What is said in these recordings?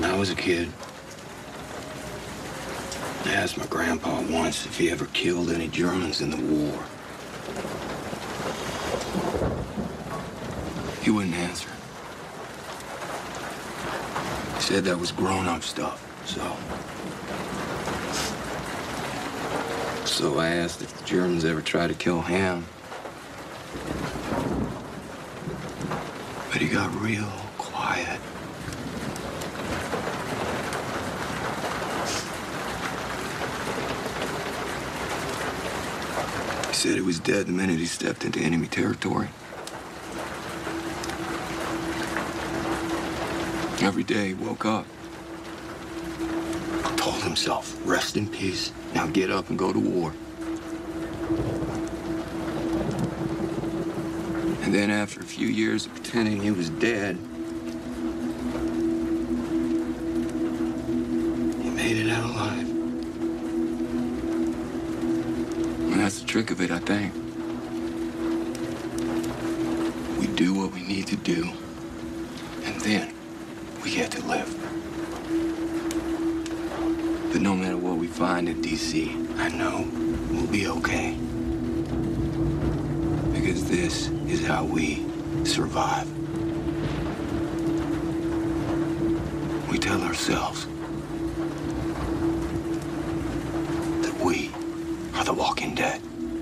When I was a kid, I asked my grandpa once if he ever killed any Germans in the war. He wouldn't answer. He said that was grown-up stuff, So I asked if the Germans ever tried to kill him. But he got real quiet. He said he was dead the minute he stepped into enemy territory. Every day he woke up, told himself, rest in peace, now get up and go to war. And then after a few years of pretending he was dead, he made it out alive. And that's the trick of it, I think. We do what we need to do, and then we get to live. But no matter what we find in D.C., I know we'll be okay. Because this is how we survive. We tell ourselves that we are the Walking Dead.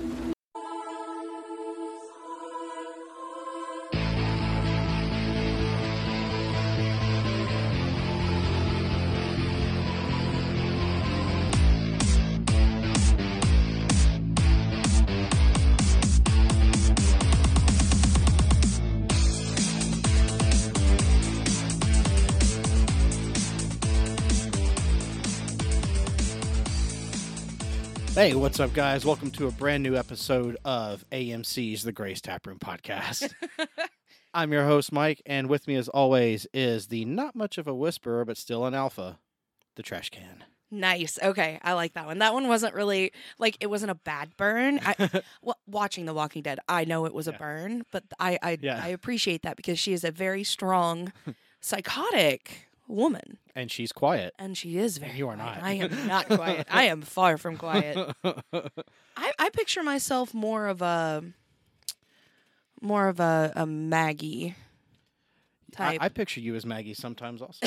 Hey, what's up, guys? Welcome to a brand new episode of AMC's The Grace Taproom Podcast. I'm your host, Mike, and with me, as always, is the not much of a whisperer, but still an alpha, the Trash Can. Nice. Okay, I like that one. That one wasn't really, it wasn't a bad burn. Watching The Walking Dead, I know it was a burn, but I appreciate that because she is a very strong, psychotic woman. And she's quiet. And she is very You are quiet. not. I am not quiet. I am far from quiet. I picture myself more of a Maggie type. I picture you as Maggie sometimes also.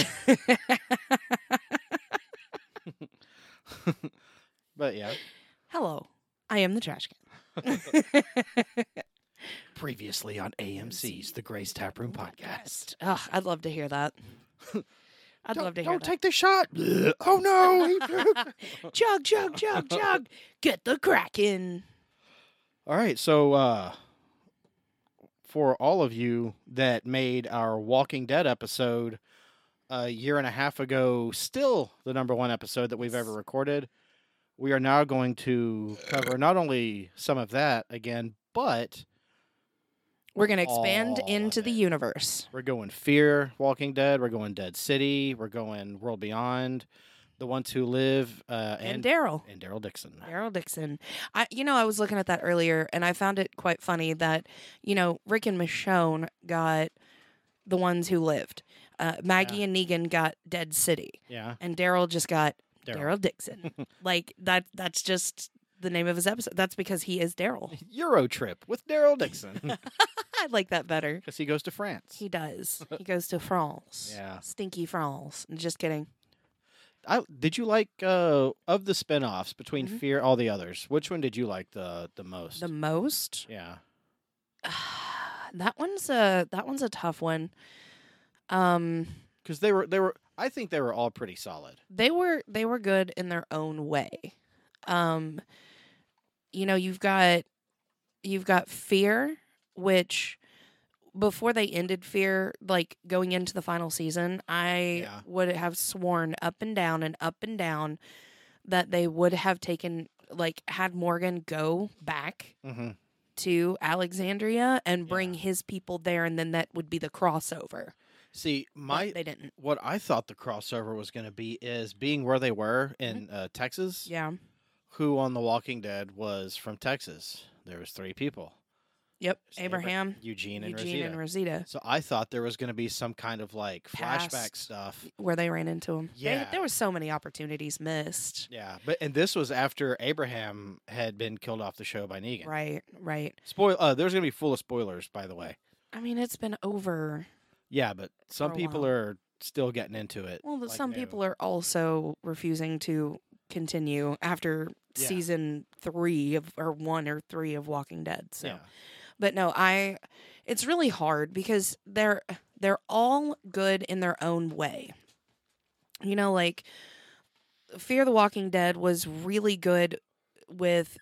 But yeah. Hello, I am the Trash Can. Previously on AMC's The Grace Taproom Podcast. Ugh, I'd love to hear that. I'd love to hear that. Don't take the shot. Oh, no. Chug, chug, chug, chug. Get the Kraken. All right. So, for all of you that made our Walking Dead episode a year and a half ago, still the number one episode that we've ever recorded, we are now going to cover not only some of that again, but we're going to expand all into of the it. universe. We're going Fear, Walking Dead. We're going Dead City. We're going World Beyond, The Ones Who Live, And Daryl. And Daryl Dixon. Daryl Dixon. I was looking at that earlier, and I found it quite funny that, Rick and Michonne got The Ones Who Lived. Maggie and Negan got Dead City. Yeah. And Daryl just got Daryl Dixon. That's just the name of his episode. That's because he is Daryl. Euro Trip with Daryl Dixon. I like that better. Because he goes to France. He does. He goes to France. Yeah. Stinky France. Just kidding. Did you like, of the spin-offs between Fear, all the others, which one did you like the most? The most? Yeah. That one's a tough one. Because they were. I think they were all pretty solid. They were good in their own way. You've got Fear, which before they ended Fear, going into the final season, I would have sworn up and down that they would have taken, had Morgan go back to Alexandria and bring his people there, and then that would be the crossover. See, they didn't. What I thought the crossover was going to be is being where they were in Texas. Yeah. Who on The Walking Dead was from Texas? There was 3 people. Yep, It's Abraham, Eugene, and Eugene, Rosita. and Rosita. So I thought there was going to be some kind of like flashback Past. stuff. Where they ran into him. Yeah. There were so many opportunities missed. Yeah, and this was after Abraham had been killed off the show by Negan. Right. There's going to be full of spoilers, by the way. I mean, it's been over. Yeah, but some For a people while. are still getting into it. Well, like some new. people are also refusing to continue after Yeah. season 3 or 1 or 3 of Walking Dead. So, Yeah. but no, it's really hard because they're all good in their own way. You know, like Fear the Walking Dead was really good with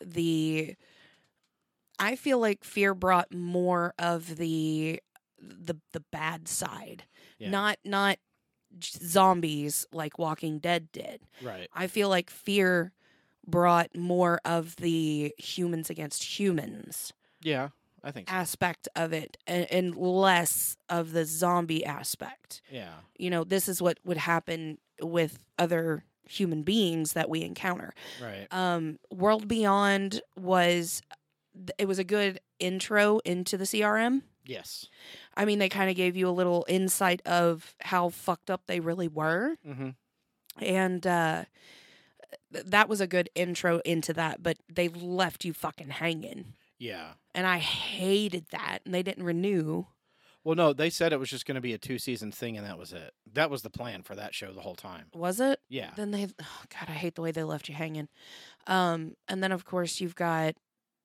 I feel like Fear brought more of the bad side. Yeah. Not zombies like Walking Dead did. Right. I feel like Fear brought more of the humans against humans Yeah, I think so. aspect of it and less of the zombie aspect. Yeah. You know, this is what would happen with other human beings that we encounter. Right. World Beyond was a good intro into the CRM. Yes. I mean, they kind of gave you a little insight of how fucked up they really were. Mm-hmm. And that was a good intro into that, but they left you fucking hanging. Yeah. And I hated that. And they didn't renew. Well, no, they said it was just going to be a 2-season thing, and that was it. That was the plan for that show the whole time. Was it? Yeah. Then God, I hate the way they left you hanging. And then, of course, you've got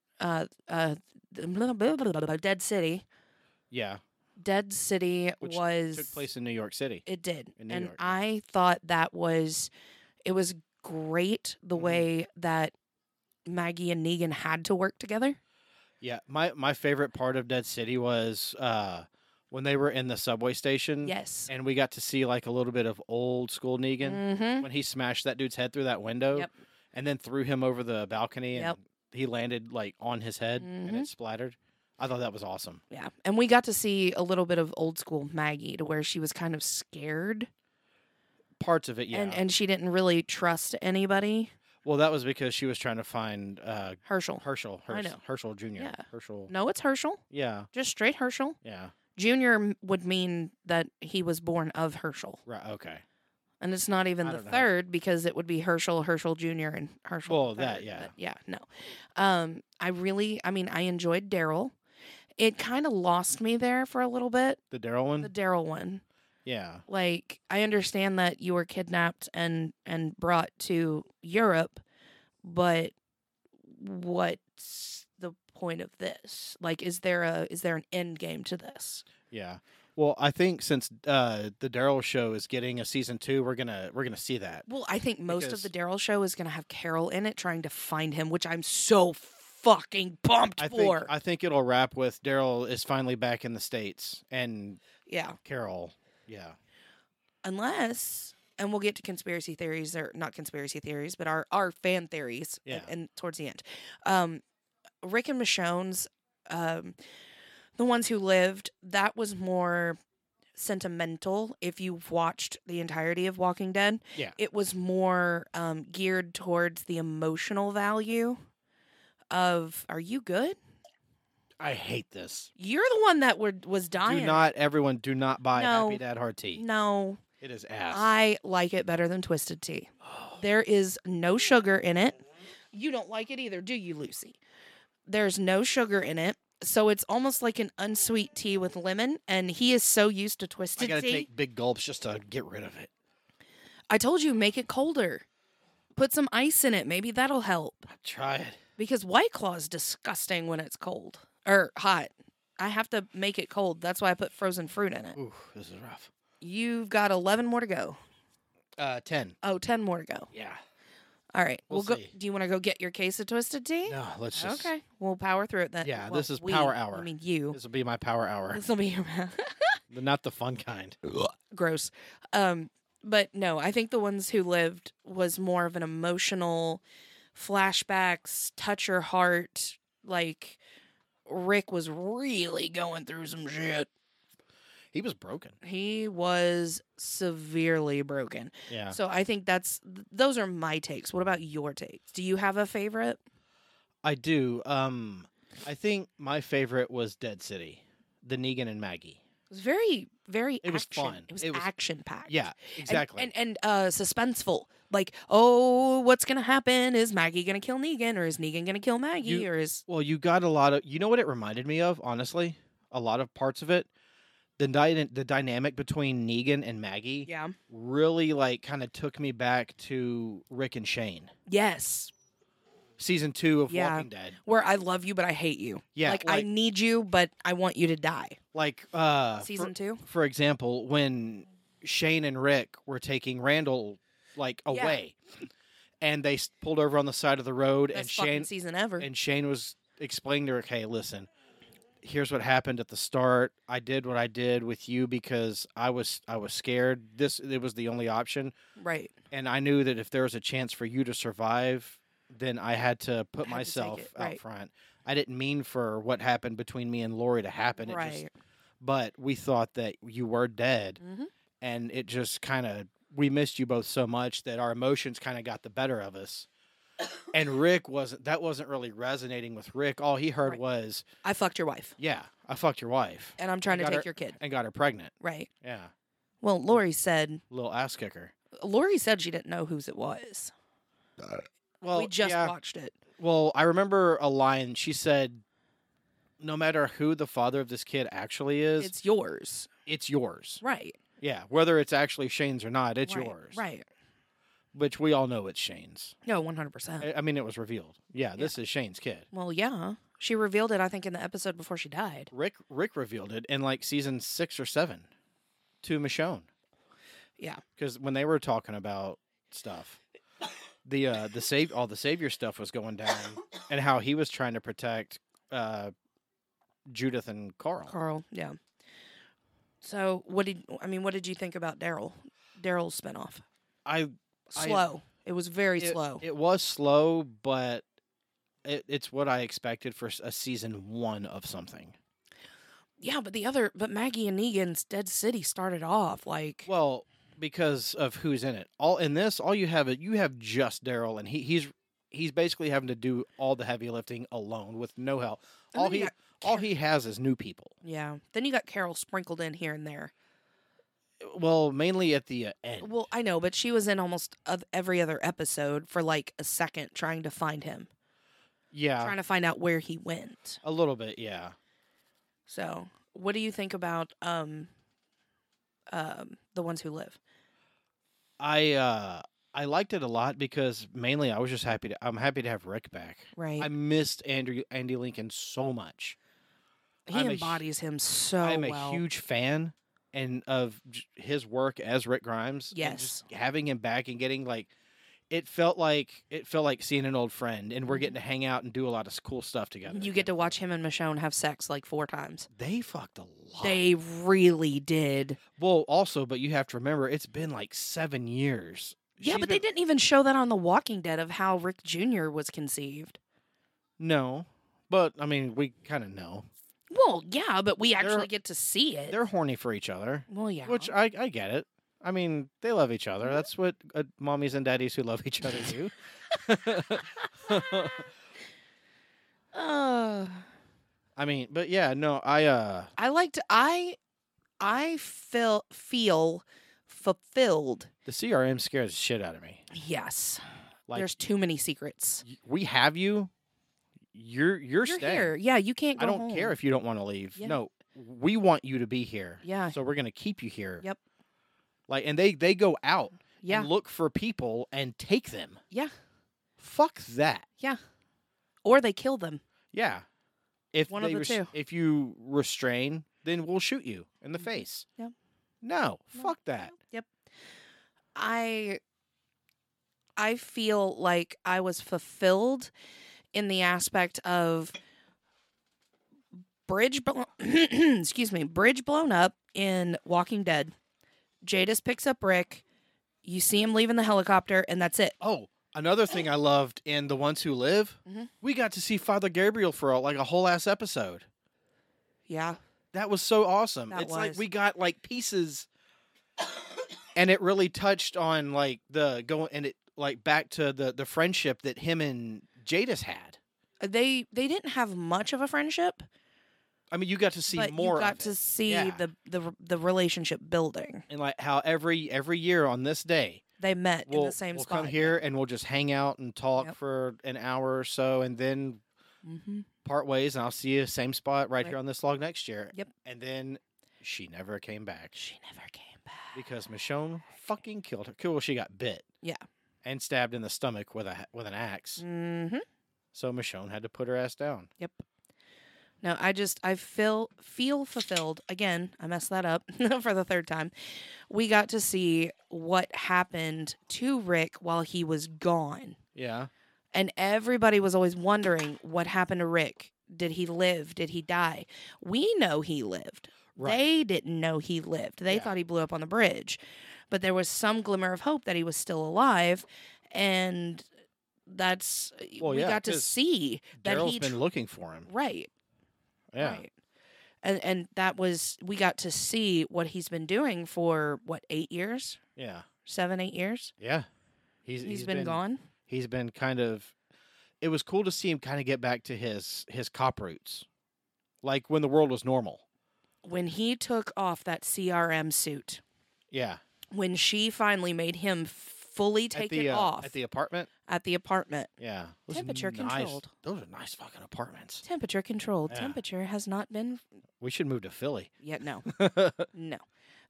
Dead City. Yeah. Dead City Which was took place in New York City. It did. In New And York, yeah. I thought it was great the Mhm. way that Maggie and Negan had to work together. Yeah. My favorite part of Dead City was when they were in the subway station. Yes. And we got to see like a little bit of old school Negan Mm-hmm. when he smashed that dude's head through that window. Yep. And then threw him over the balcony, and Yep. he landed like on his head, and Mhm. it splattered. I thought that was awesome. Yeah. And we got to see a little bit of old school Maggie to where she was kind of scared. Parts of it, yeah. And she didn't really trust anybody. Well, that was because she was trying to find Herschel. Herschel Jr. Yeah. Herschel. No, it's Herschel. Yeah. Just straight Herschel. Yeah. Junior would mean that he was born of Herschel. Right. Okay. And it's not even I the don't know. third because it would be Herschel Jr. and Herschel. Well, the that, third, yeah. but yeah, no. I enjoyed Daryl. It kind of lost me there for a little bit. The Daryl one. The Daryl one. Yeah. Like, I understand that you were kidnapped and brought to Europe, but what's the point of this? Like, is there an end game to this? Yeah. Well, I think since the Daryl show is getting a season 2, we're gonna see that. Well, I think most Because- of the Daryl show is going to have Carol in it trying to find him, which I'm so fucking pumped for. I think it'll wrap with Daryl is finally back in the States and Yeah. Carol. Yeah. Unless, and we'll get to conspiracy theories, or not conspiracy theories, but our fan theories Yeah. and towards the end. Rick and Michonne's, the ones who lived, that was more sentimental. If you've watched the entirety of Walking Dead, Yeah. it was more geared towards the emotional value of, are you good? I hate this. You're the one that was dying. Do not buy No. Happy Dad Hard Tea. No. It is ass. I like it better than Twisted Tea. There is no sugar in it. You don't like it either, do you, Lucy? There's no sugar in it. So it's almost like an unsweet tea with lemon, and he is so used to I Twisted gotta Tea. take big gulps just to get rid of it. I told you, make it colder. Put some ice in it. Maybe that'll help. I tried. Because White Claw is disgusting when it's cold. Or hot. I have to make it cold. That's why I put frozen fruit in it. Ooh, this is rough. You've got 11 more to go. 10. Oh, 10 more to go. Yeah. All right. We'll We'll go. see. Do you want to go get your case of Twisted Tea? No, let's just. Okay. We'll power through it then. Yeah, Well, this is we, power hour. I mean, you. This will be my power hour. This will be your But not the fun kind. gross. But no, I think the ones who lived was more of an emotional flashbacks, touch your heart. Like Rick was really going through some shit. He was broken. He was severely broken. Yeah. So I think those are my takes. What about your takes? Do you have a favorite? I do. I think my favorite was Dead City, the Negan and Maggie. It was very, very. It was fun. It was action packed. Yeah, exactly. And suspenseful. Like, oh, what's gonna happen? Is Maggie gonna kill Negan, or is Negan gonna kill Maggie, or is? Well, you got a lot of. You know what it reminded me of? Honestly, a lot of parts of it. The dynamic between Negan and Maggie. Yeah. Really, like, kind of took me back to Rick and Shane. Yes. Season 2 of Walking Dead. Where I love you, but I hate you. Yeah. Like I need you, but I want you to die. Like, Season 2? For example, when Shane and Rick were taking Randall, like, away. And they pulled over on the side of the road. Best and Shane season ever. And Shane was explaining to Rick, hey, listen, here's what happened at the start. I did what I did with you because I was scared. It was the only option. Right. And I knew that if there was a chance for you to survive, then I had to put myself out front. I didn't mean for what happened between me and Lori to happen. But we thought that you were dead. Mm-hmm. And it just kind of, we missed you both so much that our emotions kind of got the better of us. And Rick wasn't really resonating with Rick. All he heard was, I fucked your wife. Yeah, I fucked your wife. And I'm trying to take your kid. And got her pregnant. Right. Yeah. Well, Lori said. Little ass kicker. Lori said she didn't know whose it was. Well, we just watched it. Well, I remember a line. She said, no matter who the father of this kid actually is, it's yours. It's yours. Right. Yeah. Whether it's actually Shane's or not, it's yours. Right. Which we all know it's Shane's. No, 100%. I mean, it was revealed. Yeah, this is Shane's kid. Well, yeah. She revealed it, I think, in the episode before she died. Rick revealed it in, like, season 6 or 7 to Michonne. Yeah. Because when they were talking about stuff, all the Savior stuff was going down, and how he was trying to protect Judith and Carl. Carl, yeah. So, what did you think about Daryl? Daryl's spinoff. Slow. It was very slow. It was slow, but it's what I expected for a season 1 of something. Yeah, but Maggie and Negan's Dead City started off like. Well, because of who's in it. All you have just Daryl, and he's basically having to do all the heavy lifting alone with no help. All he has is new people. Yeah. Then you got Carol sprinkled in here and there. Well, mainly at the end. Well, I know, but she was in almost every other episode for like a second trying to find him. Yeah. Trying to find out where he went. A little bit, yeah. So, what do you think about The Ones Who Live? I liked it a lot because mainly I was just I'm happy to have Rick back. Right. I missed Andy Lincoln so much. He embodies him so well. I'm a huge fan of his work as Rick Grimes. Yes. And just having him back and getting it felt like seeing an old friend, and we're getting to hang out and do a lot of cool stuff together. You get to watch him and Michonne have sex like 4 times. They fucked a lot. They really did. Well, also, but you have to remember, it's been like 7 years. Yeah, but they didn't even show that on The Walking Dead of how Rick Jr. was conceived. No, but I mean, we kind of know. Well, yeah, but we actually get to see it. They're horny for each other. Well, yeah. Which I get it. I mean, they love each other. That's what mommies and daddies who love each other do. I mean, but yeah, no, I feel fulfilled. The CRM scares the shit out of me. Yes. There's too many secrets. We have you. You're staying. Here. Yeah, you can't go I don't home. care if you don't want to leave. Yeah. No, we want you to be here. Yeah. So we're going to keep you here. Yep. And they go out and look for people and take them. Yeah. Fuck that. Yeah. Or they kill them. Yeah. One of the two. If you restrain, then we'll shoot you in the face. Yep. No, fuck that. Yep. I feel like I was fulfilled in the aspect of bridge blown up in Walking Dead. Jadis picks up Rick. You see him leaving the helicopter, and that's it. Oh, another thing I loved in The Ones Who Live, we got to see Father Gabriel for a whole ass episode. Yeah. That was so awesome. Like we got pieces, and it really touched on back to the friendship that him and Jadis had. They didn't have much of a friendship, I mean, you got to see but more. you got of to it. see Yeah. the relationship building. And like how every year on this day They met in we'll the same we'll spot. come here and we'll just hang out and talk Yep. for an hour or so, and then Mm-hmm. part ways, and I'll see you same spot right Right. here on this log next year. Yep. And then she never came back She never came back. because Michonne fucking killed her. Cool, she got bit. Yeah. And stabbed in the stomach with an axe. Mm-hmm. So Michonne had to put her ass down. Yep. No, I feel fulfilled. Again, I messed that up for the third time. We got to see what happened to Rick while he was gone. Yeah. And everybody was always wondering what happened to Rick. Did he live? Did he die? We know he lived. Right. They didn't know he lived. They Yeah. thought he blew up on the bridge. But there was some glimmer of hope that he was still alive. And that's, Well, we yeah, got to 'cause see that Daryl's he. been looking for him. Right. Yeah. Right. And that was, we got to see what he's been doing for, 8 years? Yeah. 7, 8 years? Yeah. He's been gone? He's been kind of. It was cool to see him kind of get back to his cop roots, like when the world was normal. When he took off that CRM suit, Yeah. when she finally made him fully take it off at the apartment. at the apartment. Yeah. Those Temperature nice- controlled. Those are nice fucking apartments. Temperature controlled. Yeah. Temperature has not been We should move to Philly. yet. No, no.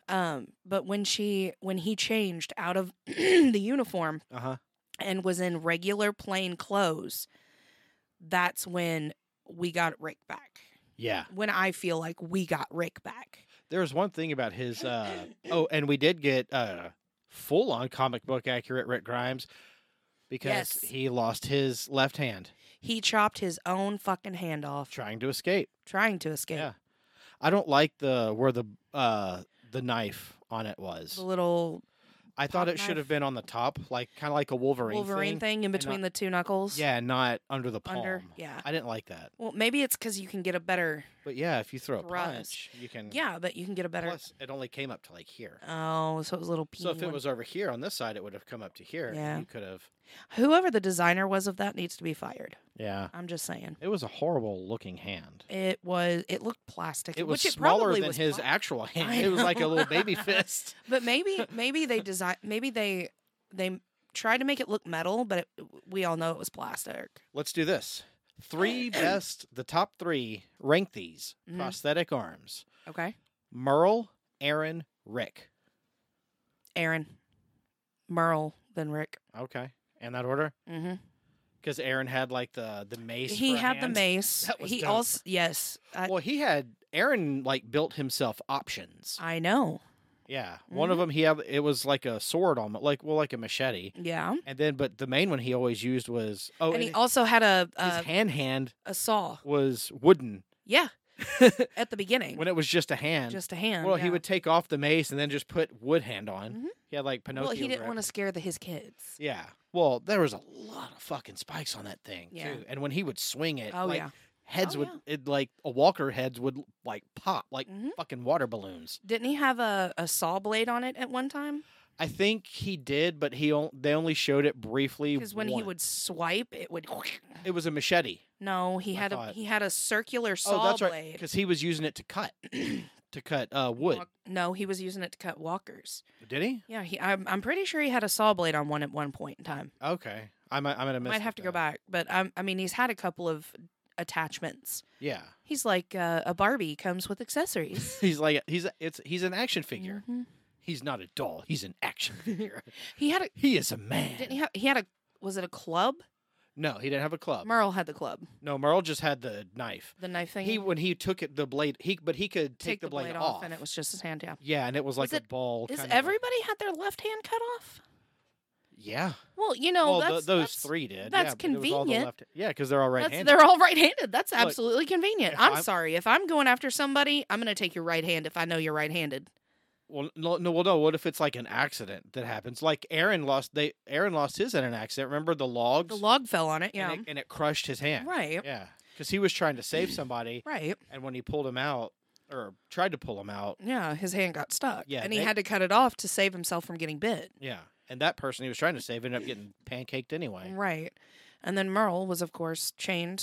But when he changed out of the uniform Uh-huh. and was in regular plain clothes, that's when we got Rick back. Yeah. When I feel like we got Rick back. There was one thing about his and we did get full on comic book accurate Rick Grimes because Yes. he lost his left hand He chopped his own fucking hand off trying to escape. trying to escape. Yeah. I don't like where the knife on it was. The little I thought pop it should knife. have been on the top, like kind of like a Wolverine, Wolverine thing in and between not- the two knuckles. Yeah, not under the palm. Under, yeah. I didn't like that. Well, maybe it's because you can get a better. But yeah, if you throw a Thrust. punch, you can. Yeah, but you can get a better. Plus, it only came up to like here. Oh, so it was a little. So if it one. was over here on this side, it would have come up to here. Yeah. And you could have. Whoever the designer was of that needs to be fired. Yeah. I'm just saying. It was a horrible looking hand. It was. It looked plastic. It was which smaller probably than was his pla- actual hand. I It was like a know. little baby fist. But maybe they design. Maybe they tried to make it look metal, but we all know it was plastic. Let's do this. The top 3, rank these Mhm. prosthetic arms. Okay. Merle, Aaron, Rick. Aaron, Merle, then Rick. Okay. In that order? Mm-hmm. Because Aaron had like the mace. He for a had the hand. mace. That was He dope. also yes. Well, Aaron like built himself options. I know. Yeah. One Mm-hmm. of them it was like a sword almost, like a machete. Yeah. And then but the main one he always used was And he also had his hand a saw. was wooden Yeah. At the beginning. when it was just a hand. Just a hand. Well, he yeah. would take off the mace and then just put wood hand on. Mhm. He had like Pinocchio. Well, he didn't grip. want to scare his kids. Yeah. Well, there was a lot of fucking spikes on that thing Yeah. too. And when he would swing it, Oh like yeah. heads Oh, would yeah. it like a walker heads would like pop like Mhm. fucking water balloons. Didn't he have a saw blade on it at one time? I think he did, but they only showed it briefly. Because when he once. would swipe, it would. it was a machete. No, he I had thought. he had a circular saw Oh, that's right. blade. Because he was using it to cut wood. No, he was using it to cut walkers. Did he? Yeah, I'm pretty sure he had a saw blade on one at one point in time. Okay, I'm gonna miss. Might have to go back, but I mean, he's had a couple of attachments. Yeah, He's like a Barbie comes with accessories. he's like he's an action figure. Mhm. He's not a doll. He's an action figure. He had a He is a man. didn't he had a was it a club? No, he didn't have a club. Merle had the club, No, Merle just had the knife. the knife thing. When he took it, the blade. But he could take the blade off, and it was just his hand. Yeah. yeah, and it was like Was a ball. Is kind of like- everybody had their left hand cut off? Yeah. Well, you know, Well, that's those that's, 3 did. that's yeah, but it was all the convenient. left- yeah, because they're all That's, right-handed. they're all right-handed. That's Look, absolutely convenient. if I'm I'm- sorry. If I'm going after somebody, I'm going to take your right hand if I know you're right-handed. Well, no. What if it's like an accident that happens? Like Aaron lost his in an accident. Remember the logs? The log fell on it. Yeah. and it crushed his hand. Right. Yeah, because he was trying to save somebody, Right. and when he pulled him out or tried to pull him out, Yeah. His hand got stuck. Yeah, And he they- had to cut it off to save himself from getting bit. yeah, and that person he was trying to save ended up getting pancaked anyway. Right. And then Merle was, of course, chained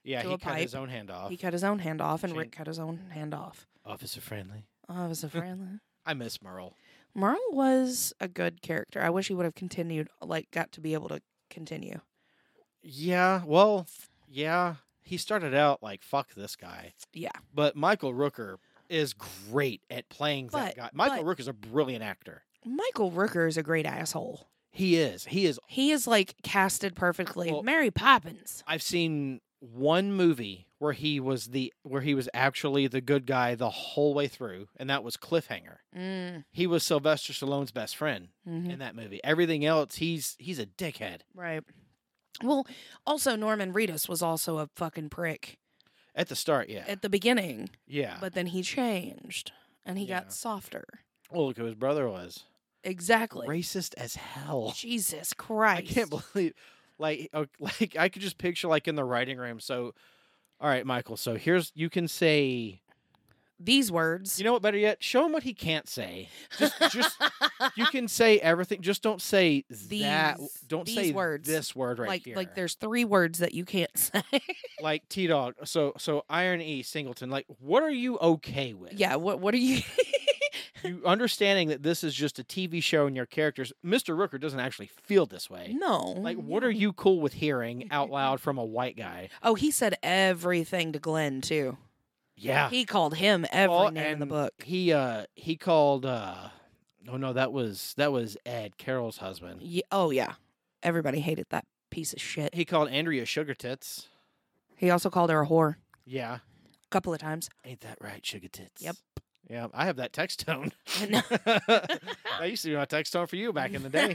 Yeah, to he a cut pipe. his own hand off. He cut his own hand off, and Shane- Rick cut his own hand off. Officer Friendly. Oh, it was a friendly. I miss Merle. Merle was a good character. I wish he would have continued, got to be able to continue. Yeah, well, yeah. He started out like, fuck this guy. Yeah. But Michael Rooker is great at playing that guy. Michael Rooker's a brilliant actor. Michael Rooker is a great asshole. He is. He is. He is casted perfectly. Well, Mary Poppins. I've seen one movie where he was actually the good guy the whole way through, and that was Cliffhanger. Mm. He was Sylvester Stallone's best friend Mm-hmm. in that movie. Everything else, he's a dickhead. Right. Well, also Norman Reedus was also a fucking prick At the start, yeah. at the beginning, Yeah. but then he changed and he Yeah. got softer. Well, look who his brother was. Exactly. Racist as hell. Jesus Christ. I can't believe, like I could just picture in the writing room. So, all right, Michael. So you can say these words. You know what? Better yet, show him what he can't say. Just you can say everything. Just don't say that. Don't these say words. this word right here. Like there's 3 words that you can't say. Like T-Dog. So Iron E Singleton. Like, what are you okay with? Yeah. What are you? You understanding that this is just a TV show and your characters. Mr. Rooker doesn't actually feel this way. No. Like, what are you cool with hearing out loud from a white guy? Oh, he said everything to Glenn too. Yeah. He called him every Well, name in the and book. He called oh no, that was Ed, Carol's husband. Yeah, oh yeah. Everybody hated that piece of shit. He called Andrea Sugar Tits. He also called her a whore Yeah. a couple of times. Ain't that right, Sugar Tits? Yep. Yeah, I have that text tone. I know. That used to be my text tone for you back in the day.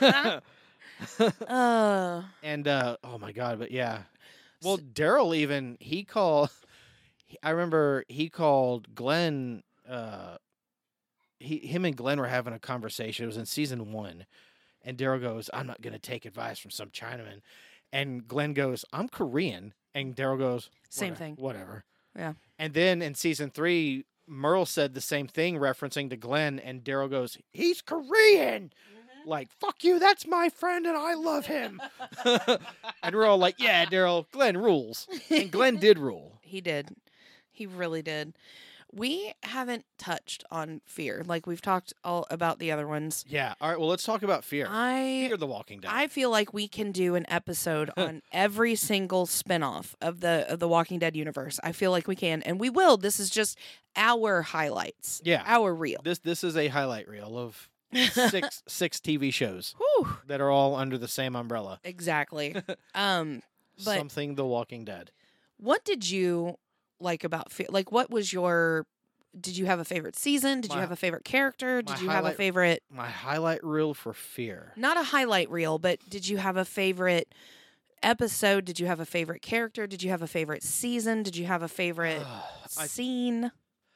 And oh my god, but yeah. Well, Daryl even I remember he called Glenn. Him and Glenn were having a conversation. It was in season 1, and Daryl goes, "I'm not going to take advice from some Chinaman," and Glenn goes, "I'm Korean," and Daryl goes, Same thing. Whatever. Yeah. And then in season 3, Merle said the same thing, referencing to Glenn, and Daryl goes, "He's Korean." Like, fuck you, that's my friend and I love him. And we're all like, yeah, Daryl, Glenn rules. And Glenn did rule. He did. He really did. We haven't touched on Fear. Like we've talked all about the other ones. Yeah. All right, well, let's talk about Fear. Fear the Walking Dead. I feel like we can do an episode on every single spinoff of the Walking Dead universe. I feel like we can, and we will. This is just our highlights. Yeah. Our reel. This is a highlight reel of six TV shows Whew. that are all under the same umbrella. Exactly. But Something The Walking Dead. what did you like about Fear? Like, what was your? Did you have a favorite season? Did you have a favorite character? Did you have a favorite? My highlight reel for Fear. Not a highlight reel, but did you have a favorite episode? Did you have a favorite character? Did you have a favorite season? Did you have a favorite scene?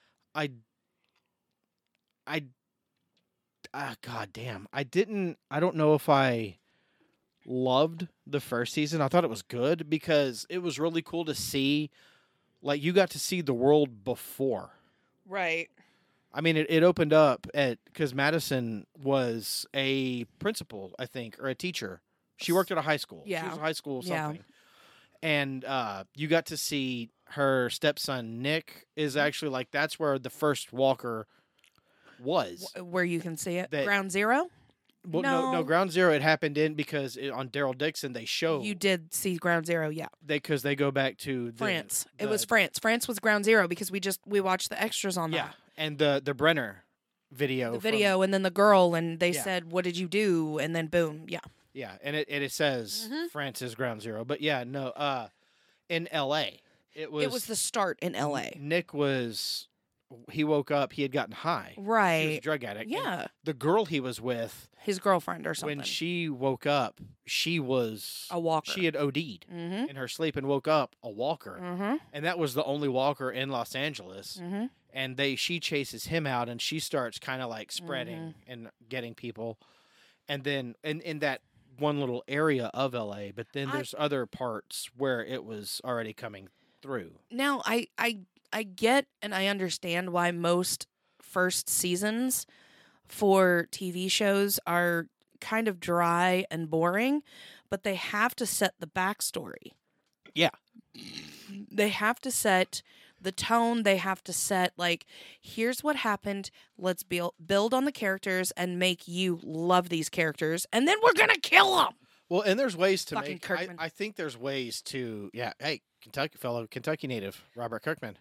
God damn. I don't know if I loved the first season. I thought it was good because it was really cool to see, like, you got to see the world before. Right. I mean, it opened up because Madison was a principal, I think, or a teacher. She worked at a high school. Yeah. She was a high school Yeah. something. And you got to see her stepson, Nick, is actually, like, that's where the first Walker was. Where you can see it. That- Ground Zero? Well, no, Ground Zero. It happened because on Daryl Dixon they show You did see Ground Zero, yeah. because they go back to France. It was France. France was Ground Zero because we watched the extras on yeah, that. and the Brenner video. The video and then the girl and they Yeah. said, "What did you do?" And then boom, yeah. Yeah, and it says Mhm. France is Ground Zero, but yeah, no. In L.A. it was the start in L.A. Nick he woke up. He had gotten high. He was a Right. drug addict. and Yeah. the girl he was with His girlfriend or something. when she woke up, she was A walker. She had OD'd Mm-hmm. in her sleep and woke up a walker. Mm-hmm. And that was the only walker in Los Angeles. Mm-hmm. And she chases him out, and she starts kind of like spreading Mm-hmm. and getting people. And then in that one little area of LA, but then there's other parts where it was already coming through. Now I get and I understand why most first seasons for TV shows are kind of dry and boring, but they have to set the backstory. Yeah. They have to set the tone. They have to set, like, here's what happened. Let's build on the characters and make you love these characters. And then we're going to kill them. Well, and there's ways to Fucking make. Kirkman. I think there's ways to. Yeah. Hey, Kentucky native, Robert Kirkman.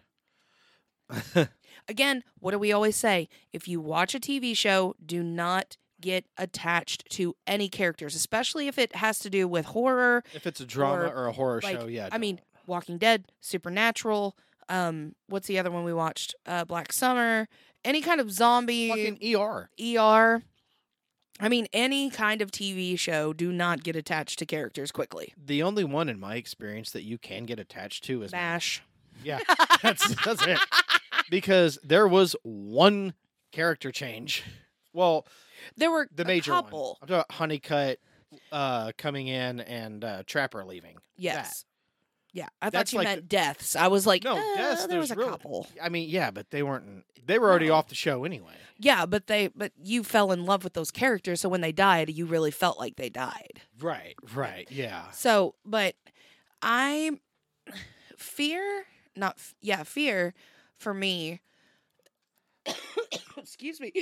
Again, what do we always say? If you watch a TV show, do not get attached to any characters, especially if it has to do with horror. If it's a drama or a horror like, show, yeah. I mean, Walking Dead, Supernatural. What's the other one we watched? Black Summer. Any kind of zombie. fucking ER. ER. I mean, any kind of TV show, do not get attached to characters quickly. The only one in my experience that you can get attached to is MASH. Yeah, that's it. Because there was one character change. Well, There were the major a couple. one. I'm talking about Honeycutt coming in and Trapper leaving. Yes. Yeah, I thought That's you like meant deaths. I was like, No, deaths, there was there's a really- couple. I mean, yeah, but they weren't. They were already No. off the show anyway. Yeah, but you fell in love with those characters, so when they died, you really felt like they died. Right. Yeah. So, but fear for me. Excuse me.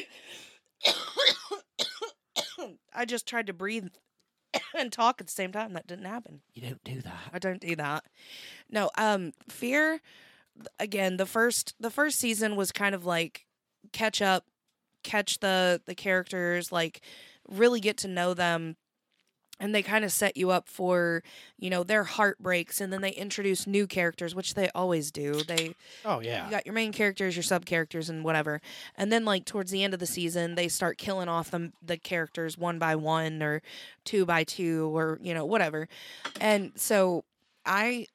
I just tried to breathe and talk at the same time. That didn't happen. You don't do that. I don't do that. No, fear. Again, the first season was kind of like catch the characters, like really get to know them, and they kind of set you up for, their heartbreaks, and then they introduce new characters, which they always do. Oh yeah. You got your main characters, your sub characters, and whatever, and then like towards the end of the season, they start killing off the characters one by one or two by two or whatever, and so I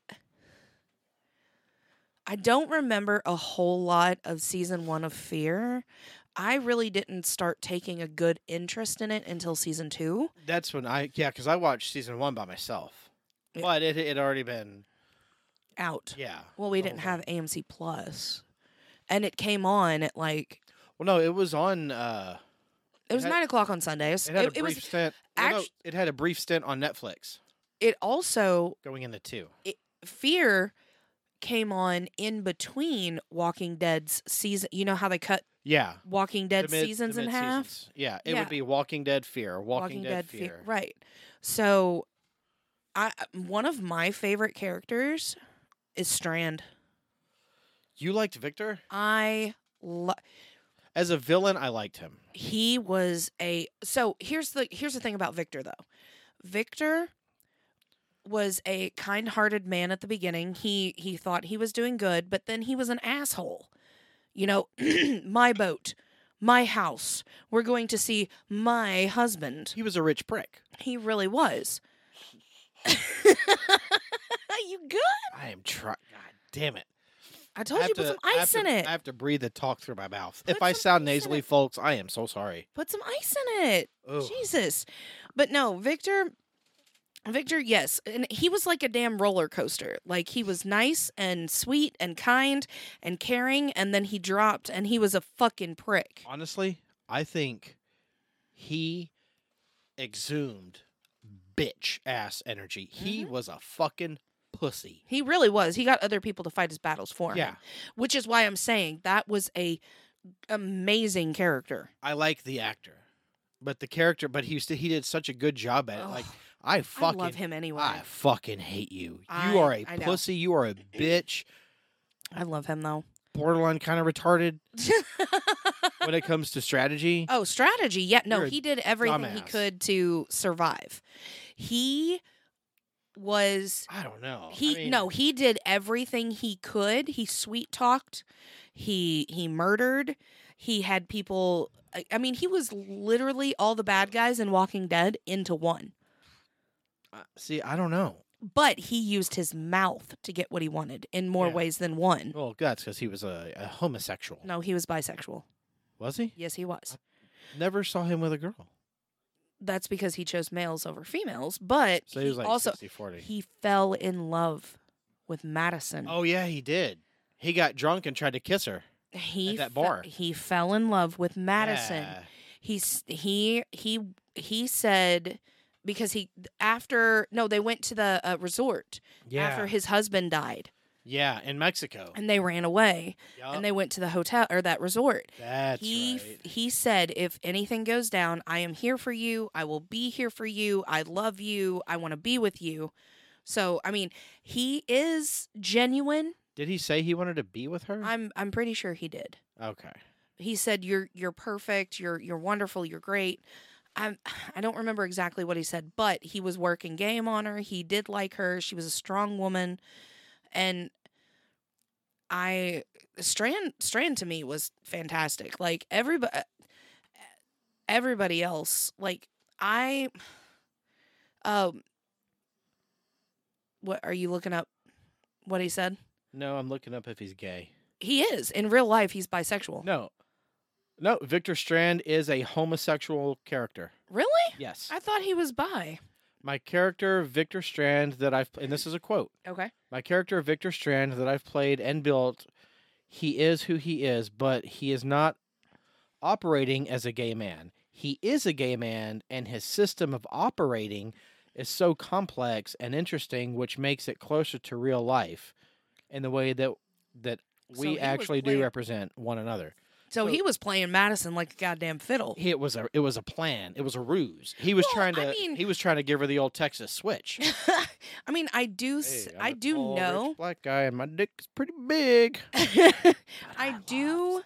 don't remember a whole lot of season 1 of Fear. I really didn't start taking a good interest in it until season 2. That's when because I watched season 1 by myself, Yeah. but it had already been Out. yeah. Well, we the didn't whole have AMC Plus, and it came on at like Well, no, it was on. it was had- 9:00 on Sundays. It had a It was brief stint. It had a brief stint on Netflix it also going into 2. Fear came on in between Walking Dead's season. You know how they cut Yeah. Walking Dead The seasons in half? mid-seasons. Yeah, it Yeah. would be Walking Dead Fear, Walking Dead Fear. Right. So, one of my favorite characters is Strand. You liked Victor? As a villain, I liked him. He was so here's the thing about Victor though. Victor was a kind-hearted man at the beginning. He thought he was doing good, but then he was an asshole. My boat, my house. We're going to see my husband. He was a rich prick. He really was. You good? I am trying. God damn it. I told you put some ice in it. I have to breathe and talk through my mouth. Put If I some sound ice in nasally, it. folks, I am so sorry. Put some ice in it. Ugh. Jesus. But no, Victor, yes. And he was like a damn roller coaster. Like, he was nice and sweet and kind and caring, and then he dropped and he was a fucking prick. Honestly, I think he exhumed bitch ass energy. He was a fucking pussy. He really was. He got other people to fight his battles for Yeah. him. Which is why I'm saying that was a amazing character. I like the actor, but he did such a good job at it. Like Ugh, I fucking love him anyway. I fucking hate you. I You are a know. pussy. You are a bitch. I love him though. Borderline kind of retarded when it comes to strategy. Oh, strategy. Yeah, no, You're a he did everything he dumbass. could to survive. He was I don't know. he did everything he could. He sweet talked. He murdered. He had people I mean, he was literally all the bad guys in Walking Dead into one. See, I don't know. But he used his mouth to get what he wanted in more Yeah. ways than one. Well, that's because he was a homosexual. No, he was bisexual. Was he? Yes, he was. Never saw him with a girl. That's because he chose males over females, but So he was like also 60-40. he fell in love with Madison. Oh yeah, he did. He got drunk and tried to kiss her. He at that bar. He fell in love with Madison. Yeah. He said because they went to the resort Yeah. after his husband died. Yeah, in Mexico. and they ran away, Yup. and they went to the hotel or that resort. That's right. He said, if anything goes down, I am here for you. I will be here for you. I love you. I want to be with you. So, I mean, he is genuine. Did he say he wanted to be with her? I'm pretty sure he did. Okay. He said, you're perfect. You're wonderful. You're great. I don't remember exactly what he said, but he was working game on her. He did like her. She was a strong woman. And Strand to me was fantastic. Like everybody else, like what are you looking up? What he said? No, I'm looking up if he's gay. He is. In real life, he's bisexual. No, Victor Strand is a homosexual character. Really? Yes. I thought he was bi. My character, Victor Strand, and this is a quote. Okay. My character, Victor Strand, that I've played and built, he is who he is, but he is not operating as a gay man. He is a gay man, and his system of operating is so complex and interesting, which makes it closer to real life in the way that we actually do represent one another. So he was playing Madison like a goddamn fiddle. It was a plan. It was a ruse. He was trying to give her the old Texas switch. I mean, I do know rich black guy and my dick is pretty big. I do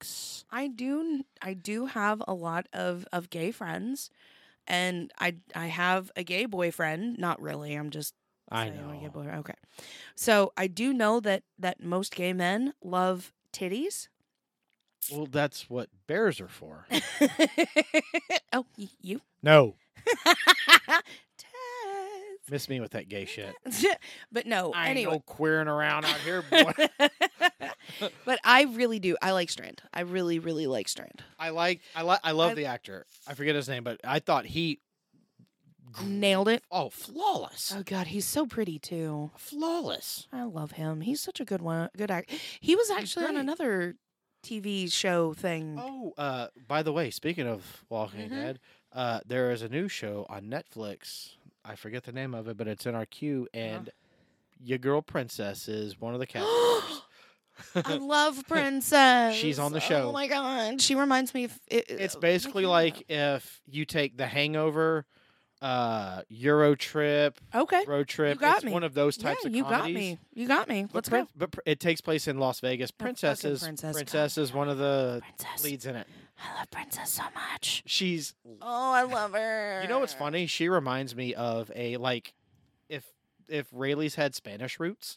have a lot of gay friends, and I have a gay boyfriend. Not really. I'm just saying I'm a gay boyfriend. Okay. So I do know that most gay men love titties. Well, that's what bears are for. Oh, you? No. Tess. Miss me with that gay shit. But no, I ain't anyway. no queering around out here, boy. But I really do. I like Strand. I really, really like Strand. I love the actor. I forget his name, but I thought he nailed it. Oh, flawless. Oh God, he's so pretty too. Flawless. I love him. He's such a good actor. He was actually on another TV show thing. Oh, by the way, speaking of Walking Dead, there is a new show on Netflix. I forget the name of it, but it's in our queue, and your girl Princess is one of the cast members. I love Princess. She's on the show. Oh my God, she reminds me of it's basically like if you take The Hangover, Euro Trip, Road Trip. You got it's me. one of those types of comedies. You got me. Let's go. But it takes place in Las Vegas. Princess is one of the leads in it. I love Princess so much. She's I love her. You know what's funny? She reminds me of a if Rayleigh's had Spanish roots.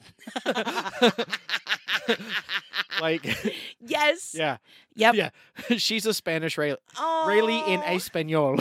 Yes. Yeah. Yep. Yeah. She's a Spanish Rayleigh. Oh. Rayleigh in Espanol.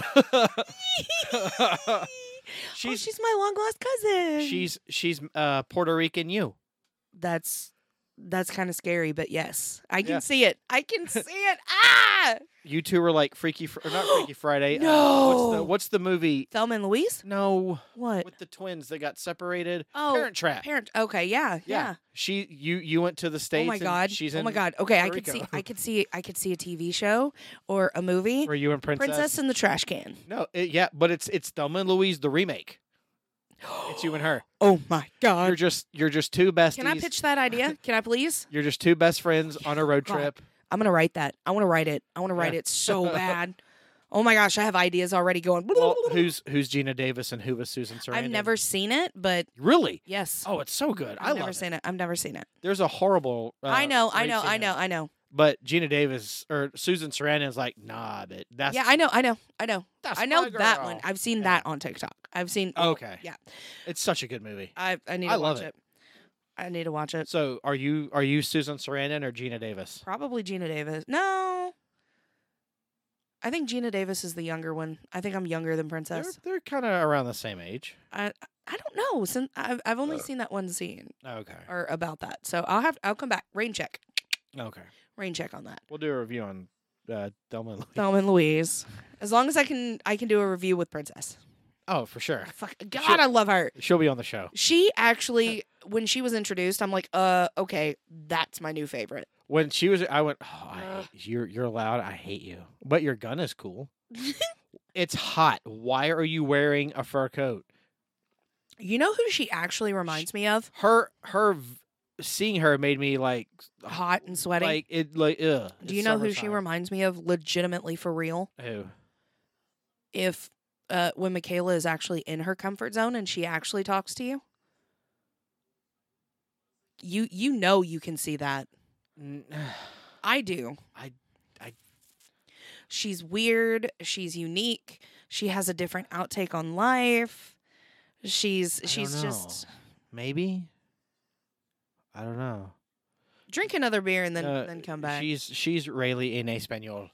She's my long lost cousin. She's Puerto Rican you. That's kind of scary, but yes, I can see it. I can see it. Ah! You two were like not Freaky Friday. No. What's the movie? Thelma and Louise? No. What? With the twins that got separated. Oh, Parent Trap. Okay, yeah. You went to the States. Oh my God. She's oh in my God. Okay, I Puerto could see a TV show or a movie. Were you in Princess in the Trash Can. No, but it's Thelma and Louise the remake. It's you and her. Oh my God. You're just two besties. Can I pitch that idea? Can I please? You're just two best friends on a road trip. I'm gonna write that. I want to write it. I want to write it so bad. Oh my gosh, I have ideas already going. Well, who's Gina Davis and who was Susan Sarandon? I've never seen it, but really, yes. Oh, it's so good. I've never seen it. I've never seen it. There's a horrible. I know. But Gina Davis or Susan Sarandon is like, nah, but that's I know. That's I know my girl. that one. I've seen that on TikTok. I've seen. Okay. Yeah. It's such a good movie. I need to watch it. I need to watch it. So are you Susan Sarandon or Gina Davis? Probably Gina Davis. No. I think Gina Davis is the younger one. I think I'm younger than Princess. They're kind of around the same age. I don't know. Since I've only seen that one scene. Okay. Or about that. So I'll come back. Rain check. Okay. Rain check on that. We'll do a review on Thelma and Louise. Thelma and Louise. As long as I can do a review with Princess. Oh, for sure. Fuck God, I love her. She'll be on the show. She actually, when she was introduced, I'm like, okay, that's my new favorite. When she was, I went, you're loud. I hate you. But your gun is cool. It's hot. Why are you wearing a fur coat? You know who she actually reminds me of? Her seeing her made me like hot and sweaty. Like it, like ugh. Do you know who she reminds me of? Legitimately, for real. Who? If when Michaela is actually in her comfort zone and she actually talks to you, you know you can see that. I do. I. She's weird. She's unique. She has a different outtake on life. She's just maybe. I don't know. Drink another beer and then come back. She's Rayleigh in Espanol.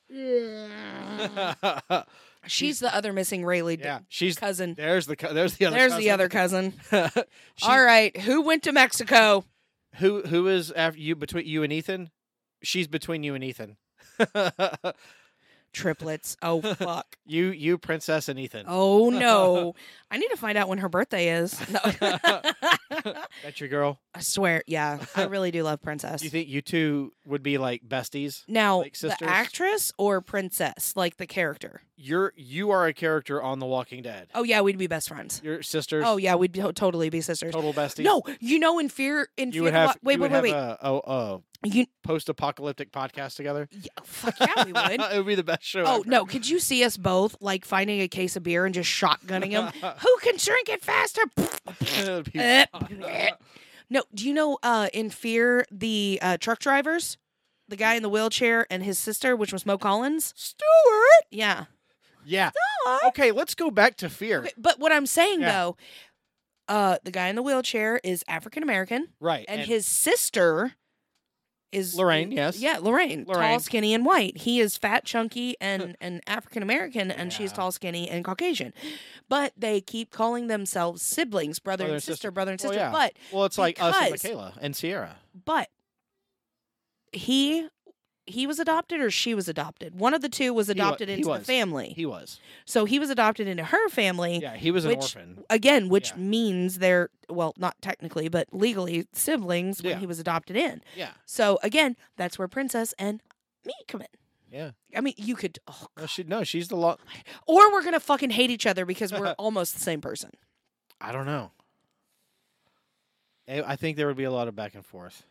She's the other missing Rayleigh. Yeah, she's cousin. There's the other. The other cousin. All right, who went to Mexico? Who is after you between you and Ethan? She's between you and Ethan. Triplets. Oh fuck. You Princess and Ethan. Oh no. I need to find out when her birthday is. No. That's your girl? I swear, yeah. I really do love Princess. Do you think you two would be like besties? Now, like sisters? The actress or Princess, like the character? You are a character on The Walking Dead. Oh yeah, we'd be best friends. Your sisters? Oh yeah, we'd totally be sisters. Total besties? No, you know in Fear you would have wait. a post-apocalyptic podcast together? Yeah, fuck yeah, we would. It would be the best show Oh, ever. no. Could you see us both, like, finding a case of beer and just shotgunning them? Who can drink it faster? No, do you know in Fear, the truck drivers? The guy in the wheelchair and his sister, which was Mo Collins? Stuart? Yeah. Yeah. Stuart. Okay, let's go back to Fear. Okay, but what I'm saying, Yeah. though, the guy in the wheelchair is African-American. Right. And his sister is Lorraine, yes. Yeah, Lorraine. Tall, skinny, and white. He is fat, chunky, and African American, and she's tall, skinny, and Caucasian. But they keep calling themselves siblings, brother and sister, brother and sister. Yeah. But it's like us and Michaela and Sierra. But he was adopted or she was adopted. One of the two was adopted into the family. He was. So he was adopted into her family. Yeah, he was an orphan. Again, which means they're, well, not technically, but legally siblings when Yeah. he was adopted in. Yeah. So again, that's where Princess and me come in. Yeah. I mean, you could. Oh, she's the law. Or we're going to fucking hate each other because we're almost the same person. I don't know. I think there would be a lot of back and forth.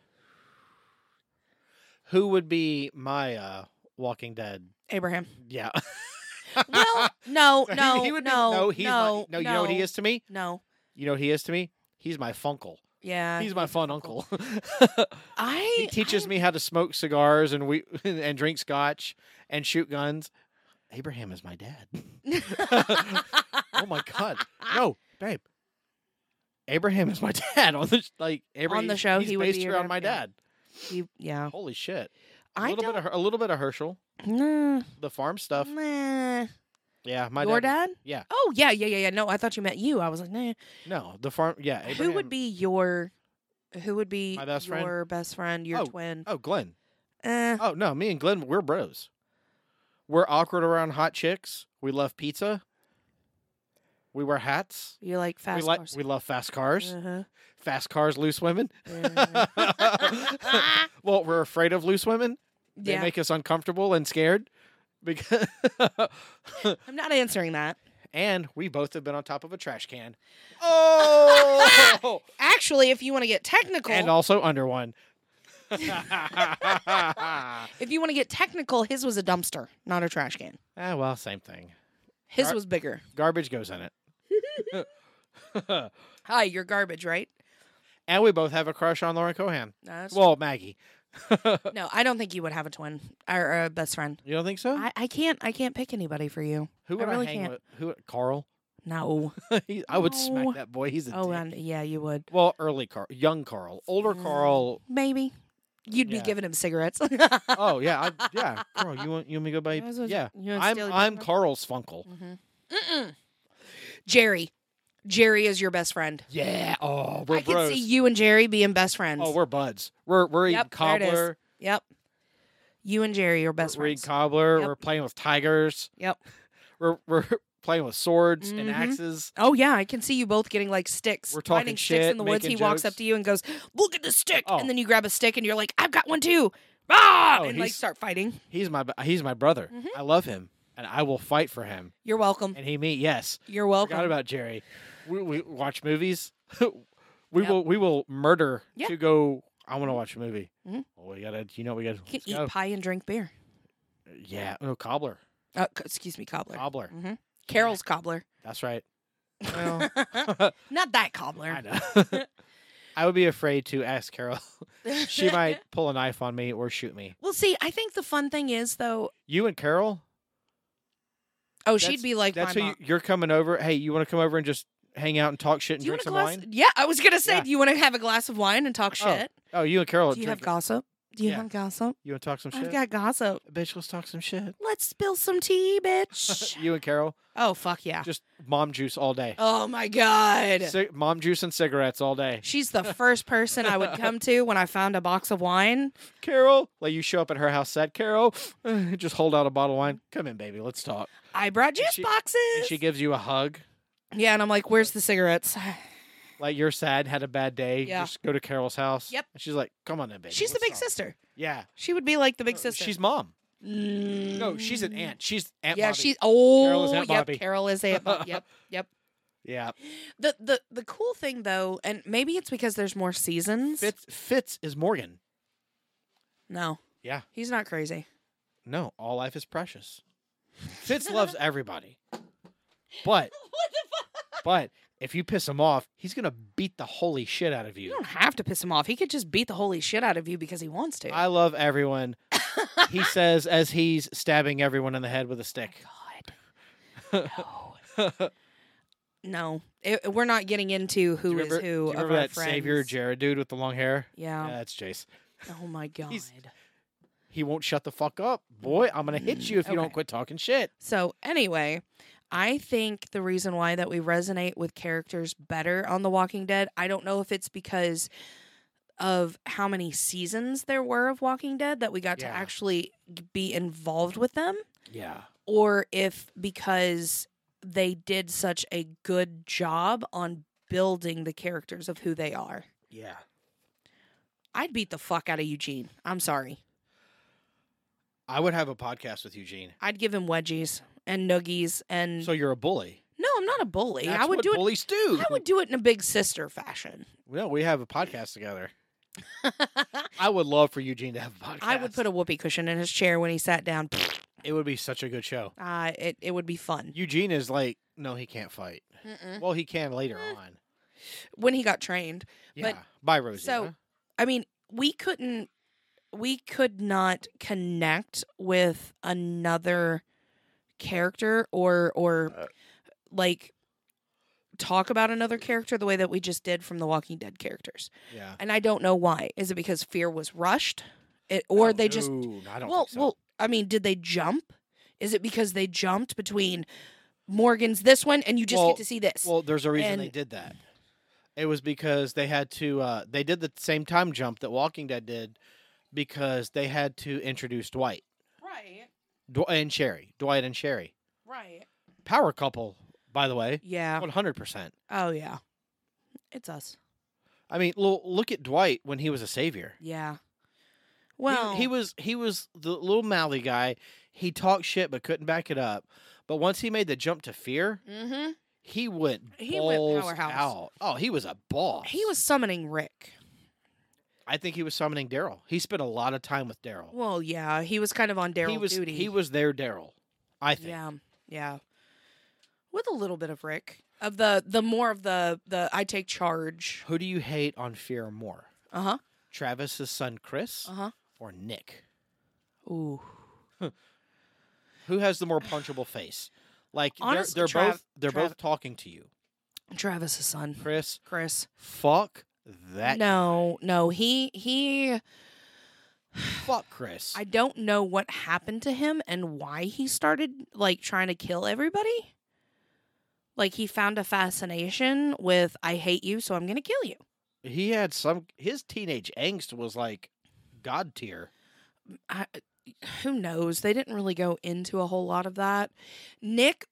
Who would be my Walking Dead? Abraham. Yeah. Well, no. You know what he is to me? No. You know what he is to me? He's my funkle. Yeah. He's my fun uncle. He teaches me how to smoke cigars and drink scotch and shoot guns. Abraham is my dad. Oh my God. No, babe. Abraham is my dad on the on the show. He would be on my dad. Yeah. Holy shit. A little bit of Herschel. Nah. The farm stuff. Nah. Yeah, my Your dad. dad? Yeah. Oh yeah. No, I thought you meant you. I was like, nah. No, the farm. Yeah. Abraham. Who would be your my best friend? Your best friend, your twin? Oh, Glenn. Eh. Oh no, me and Glenn, we're bros. We're awkward around hot chicks. We love pizza. We wear hats. You like fast cars. We love fast cars. Uh-huh. Fast cars, loose women. Uh-huh. Well, we're afraid of loose women. They make us uncomfortable and scared. Because I'm not answering that. And we both have been on top of a trash can. Oh! Actually, if you want to get technical. And also under one. If you want to get technical, his was a dumpster, not a trash can. Well, same thing. His was bigger. Garbage goes in it. Hi, you're garbage, right? And we both have a crush on Lauren Cohan. Well, Maggie. No, I don't think you would have a twin or a best friend. You don't think so? I can't pick anybody for you. Who would I really hang can't. with? Carl? No. I would smack that boy. He's a dick. And yeah, you would. Well, early Carl, young Carl, older Carl. Maybe. You'd be giving him cigarettes. Oh yeah, Carl, you want me to go buy? Yeah, I'm Carl's funkle. Mm-hmm. Jerry is your best friend. Yeah. Oh, we're I bros. can see you and Jerry being best friends. Oh, we're buds. We're eating cobbler. Yep. You and Jerry are best friends. We're eating cobbler. Yep. We're playing with tigers. Yep. We're playing with swords and axes. Oh yeah, I can see you both getting like sticks. We're talking finding shit, sticks in the woods. He walks up to you and goes, "Look at the stick!" Oh. And then you grab a stick and you're like, "I've got one too!" Ah! Oh, and like start fighting. He's my brother. I love him, and I will fight for him. You're welcome. And me, yes. You're welcome. Forgot about Jerry. We watch movies. We will murder to go I want to watch a movie. Mhm. Well, we gotta. You know, we gotta. You can Let's eat go. pie and drink beer. Yeah. No, cobbler. Excuse me, cobbler. Cobbler. hmm Carol's cobbler. That's right. Well, Not that cobbler. I know. I would be afraid to ask Carol. She might pull a knife on me or shoot me. Well, see, I think the fun thing is though. You and Carol. Oh, she'd be like, That's my who mom. you're coming over. Hey, you want to come over and just hang out and talk shit and Do you drink want a some glass? wine? Yeah, I was gonna say, Yeah. do you want to have a glass of wine and talk shit? Oh, you and Carol. Do you have gossip? Do you Yeah. have gossip? You want to talk some shit? I've got gossip. Bitch, let's talk some shit. Let's spill some tea, bitch. You and Carol, Oh, fuck yeah. just mom juice all day. Oh my god. Mom juice and cigarettes all day. She's the first person I would come to when I found a box of wine. Carol, like you show up at her house, said, Carol, just hold out a bottle of wine. Come in, baby, let's talk. I brought juice she- boxes. And she gives you a hug. Yeah, and I'm like, where's the cigarettes? Like you're sad, had a bad day. Yeah. Just go to Carol's house. Yep. And she's like, come on in, baby. She's the let's big talk." sister. Yeah. She would be like the big sister. She's mom. Mm. No, she's an aunt. She's Aunt Yeah, Bobby. she's Carol is Aunt yep. Bobby. Carol is Aunt Bobby. Yep. Yeah. The cool thing though, and maybe it's because there's more seasons. Fitz is Morgan. No. Yeah. He's not crazy. No, all life is precious. Fitz loves everybody. But but if you piss him off, he's gonna beat the holy shit out of You you. don't have to piss him off. He could just beat the holy shit out of you because he wants to. I love everyone. He says as he's stabbing everyone in the head with a stick. God. No. No. We're not getting into who is who Do you of remember our that friends. Savior Jared dude with the long hair? Yeah. Yeah, that's Jace. Oh my god. He won't shut the fuck up. Boy, I'm gonna hit you if you don't Okay. quit talking shit. So anyway, I think the reason why that we resonate with characters better on The Walking Dead, I don't know if it's because of how many seasons there were of Walking Dead that we got to Yeah. actually be involved with them, Yeah. or if because they did such a good job on building the characters of who they are. Yeah. I'd beat the fuck out of Eugene. I'm sorry. I would have a podcast with Eugene. I'd give him wedgies and noogies and So you're a bully. no, I'm not a bully. That's I would what do it. bullies do. I would do it in a big sister fashion. No, we have a podcast together. I would love for Eugene to have a podcast. I would put a whoopee cushion in his chair when he sat down. It would be such a good show. It would be fun. Eugene is like, no, he can't fight. Mm-mm. Well, he can later on. When he got trained. Yeah. But- Bye, Rosie. so- huh? I mean, we could not connect with another character or like talk about another character the way that we just did from the Walking Dead characters. Yeah. And I don't know why. Is it because fear was rushed? Or Oh, they just no, I don't well, think so. well, I mean, did they jump? Is it because they jumped between Morgan's this one and you just Well- get to see this? Well, there's a reason they and- did that. It was because they had to. They did the same time jump that Walking Dead did, because they had to introduce Dwight right, and Sherry. Dwight and Sherry, right. power couple, by the way, Yeah. 100%. Oh yeah. It's us. I mean, look at Dwight when he was a savior. Yeah. Well, he was the little mouthy guy. He talked shit but couldn't back it up. But once he made the jump to fear, Mm-hmm. he went He went balls powerhouse. out. Oh, he was a boss. He was summoning Rick. I think he was summoning Daryl. He spent a lot of time with Daryl. Well, yeah, he was kind of on Daryl's duty. He was their Daryl, I think. Yeah, yeah. With a little bit of Rick. Of the more of the I take charge. Who do you hate on Fear more? Uh-huh. Travis's son Chris Uh-huh. or Nick? Ooh. Who has the more punchable face? Like Honestly, they're Trav- both talking to you. Travis's son. Chris, Chris. fuck that. No, he Fuck Chris. I don't know what happened to him and why he started like trying to kill everybody. Like he found a fascination with I hate you, so I'm going to kill you. He had his teenage angst was like God tier. Who knows? They didn't really go into a whole lot of that. Nick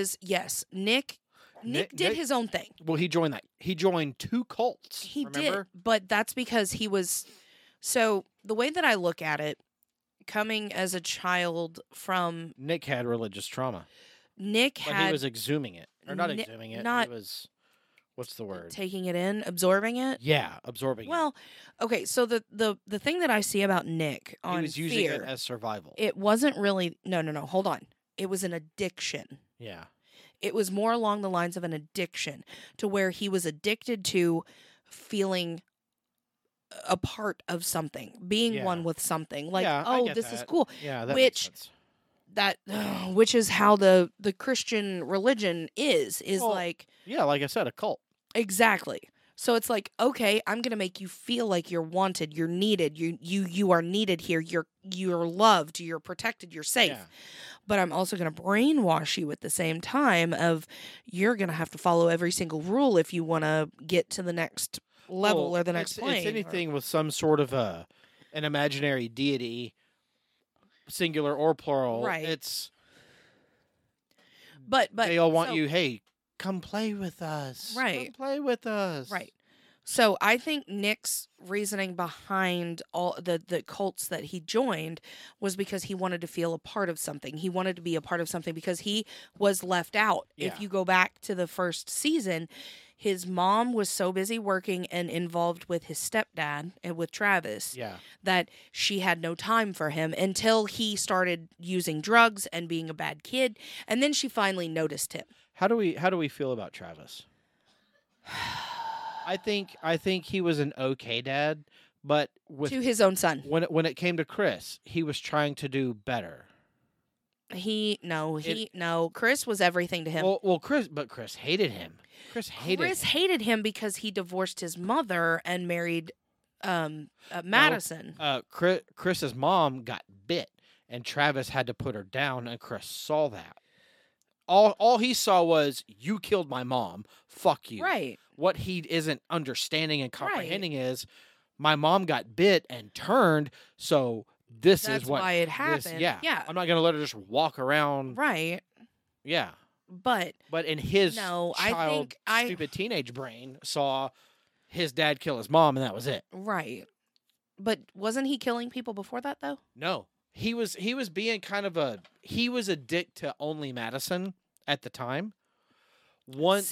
Nick- did his own thing. Well, he joined two cults. He remember? did, but that's because he was. So the way that I look at it, coming as a child from Nick had religious trauma, Nick but had he was exhuming it, or not Ni- exhuming it. not- He was What's the word? Taking it in, absorbing it. Yeah, absorbing it. Well, okay, so the thing that I see about Nick on He was using Fear, it as survival. it wasn't really no, hold on. It was an addiction. Yeah. It was more along the lines of an addiction to where he was addicted to feeling a part of something, being one with something. Like, Yeah, I oh, get this is that. cool. Yeah, that Which makes sense. which is how the Christian religion is Well, like Yeah, like I said, a cult. exactly. So it's like, okay, I'm gonna make you feel like you're wanted, you're needed, you are needed here, you're loved, you're protected, you're safe. Yeah. But I'm also gonna brainwash you at the same time of you're gonna have to follow every single rule if you want to get to the next level Well, or the next plane. It's anything with some sort of an imaginary deity, singular or plural. Right. It's but they all want so- you. Hey, come play with us. Right. Come play with us. Right. So I think Nick's reasoning behind all the cults that he joined was because he wanted to feel a part of something. He wanted to be a part of something because he was left out. Yeah. If you go back to the first season, his mom was so busy working and involved with his stepdad and with Travis Yeah. that she had no time for him until he started using drugs and being a bad kid, and then she finally noticed him. How do we feel about Travis? I think he was an okay dad, but with To his own son. when it came to Chris, he was trying to do better. Chris was everything to him. Well, Chris hated him. Chris hated him because he divorced his mother and married Madison. Chris's mom got bit, and Travis had to put her down, and Chris saw that. All he saw was, you killed my mom. Fuck you. Right. What he isn't understanding and comprehending is, my mom got bit and turned, so this That's is what why it happened. Yeah. Yeah. I'm not gonna let her just walk around. Right. Yeah. But in his stupid teenage brain, saw his dad kill his mom, and that was it. Right. But wasn't he killing people before that though? No. He was being kind of he was a dick to only Madison at the time. Once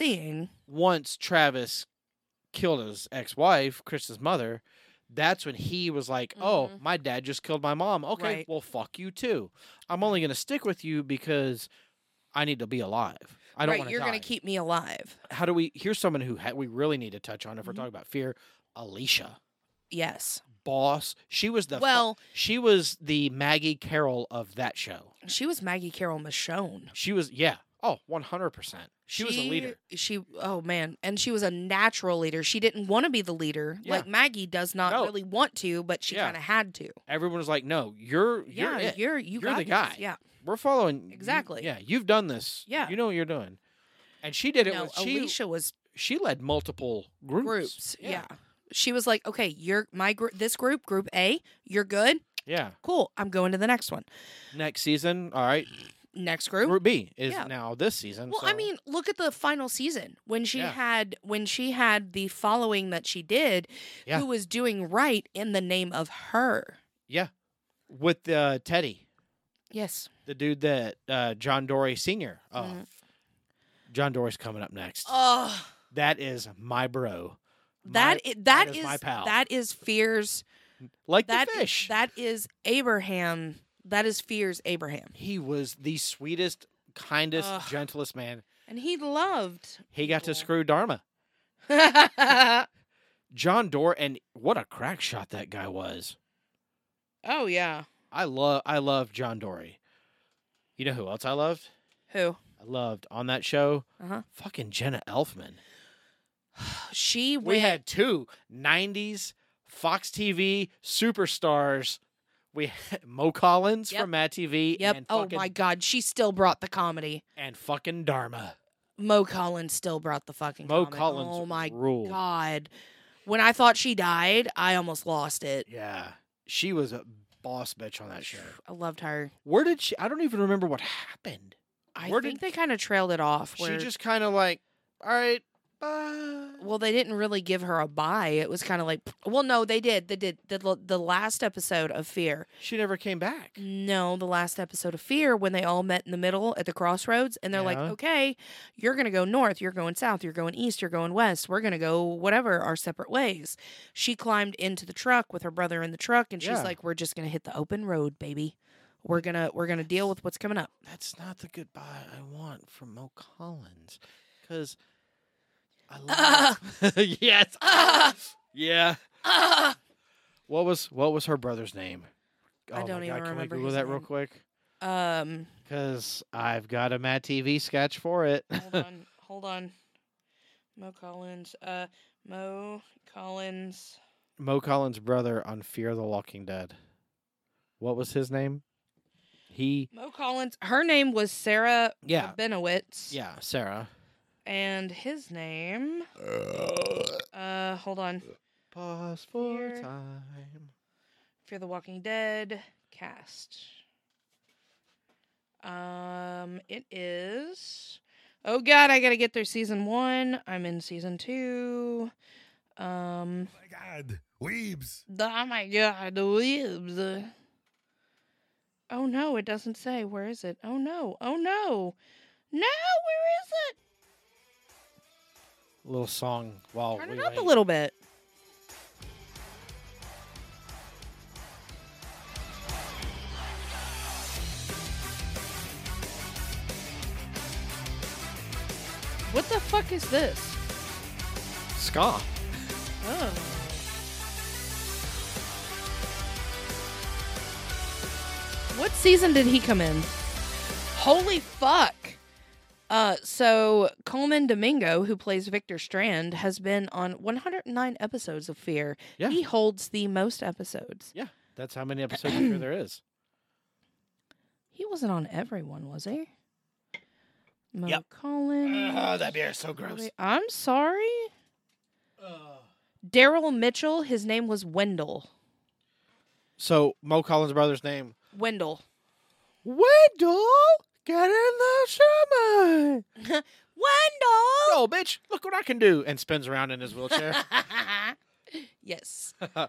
Travis killed his ex-wife, Chris's mother, that's when he was like, "Oh, my dad just killed my mom. Okay, Right. well, fuck you too. I'm only going to stick with you because I need to be alive. I don't want to die. You're going to keep me alive." How do we? Here's someone who we really need to touch on if we're talking about fear. Alicia. Yes. Boss. She was she was the Maggie Carroll of that show. She was Maggie Carroll Michonne. She was 100%. She was a leader. Oh man, and she was a natural leader. She didn't want to be the leader. Yeah. Like Maggie does not really want to, but she kind of had to. Everyone was like, "No, you're it. You're the this. guy. Yeah. We're following Exactly. You've done this. Yeah. You know what you're doing." And she did it with Alicia was she led multiple groups. Yeah. She was like, "Okay, you're this group A, you're good. Yeah. Cool. I'm going to the next one. Next season, all right. Next group. Group B is now this season. Well, so. I mean, look at the final season when she had the following that she did, who was doing right in the name of her. Yeah, with Teddy. Yes, the dude that John Dory Sr. John Dory's coming up next. Oh, that is my bro. That is my pal. That is Fear's. Like the fish. That is Abraham. That is Fear's Abraham. He was the sweetest, kindest, gentlest man. And he loved. He got to screw Dharma. John Dory, and what a crack shot that guy was. Oh yeah. I love John Dory. You know who else I loved? Who? I loved on that show? Fucking Jenna Elfman. We had two 90s Fox TV superstars. We had Mo Collins from Mad TV. Yep. And oh my God, she still brought the comedy. And fucking Dharma. Mo Collins still brought the fucking comedy. Collins oh my ruled. God. When I thought she died, I almost lost it. Yeah. She was a boss bitch on that show. I loved her. Where did she? I don't even remember what happened. I think they kind of trailed it off. She just kind of like, all right, Bye. Well, they didn't really give her a bye. It was kind of like, well, no, they did. They did. The last episode of Fear. She never came back. No, the last episode of Fear, when they all met in the middle at the crossroads, and they're like, Yeah. okay, you're going to go north, you're going south, you're going east, you're going west, we're going to go whatever, our separate ways. She climbed into the truck with her brother in the truck, and she's Yeah. like, we're just going to hit the open road, baby. We're gonna deal with what's coming up. That's not the goodbye I want from Mo Collins. Because I love yes. Yeah. What was her brother's name? I Oh don't my even God, can we remember Google his that real name. quick? Um, Because I've got a Mad TV sketch for it. hold on. Mo Collins. Mo Collins. Mo Collins' brother on Fear the Walking Dead. What was his name? Mo Collins. Her name was Sarah Yeah. Benowitz. Yeah, Sarah. And his name. Hold on. Pause for Fear. time. Fear the Walking Dead cast. It is. Oh God, I gotta get through season 1. I'm in season 2. Oh my God, weebs. Oh my God, the weebs. Oh no, it doesn't say. Where is it? Oh no. Oh no. No, where is it? A little song while Turn we it up wait. a little bit. What the fuck is this? Ska. Oh. What season did he come in? Holy fuck. So Coleman Domingo, who plays Victor Strand, has been on 109 episodes of Fear. Yeah. He holds the most episodes. Yeah, that's how many episodes of Fear there is. He wasn't on every one, was he? Mo Yep. Collins. That beer is so gross. I'm sorry. Daryl Mitchell, his name was Wendell. So Mo Collins' brother's name? Wendell. Wendell, get in the summer. Wendell! Yo, bitch, look what I can do, and spins around in his wheelchair. Yes.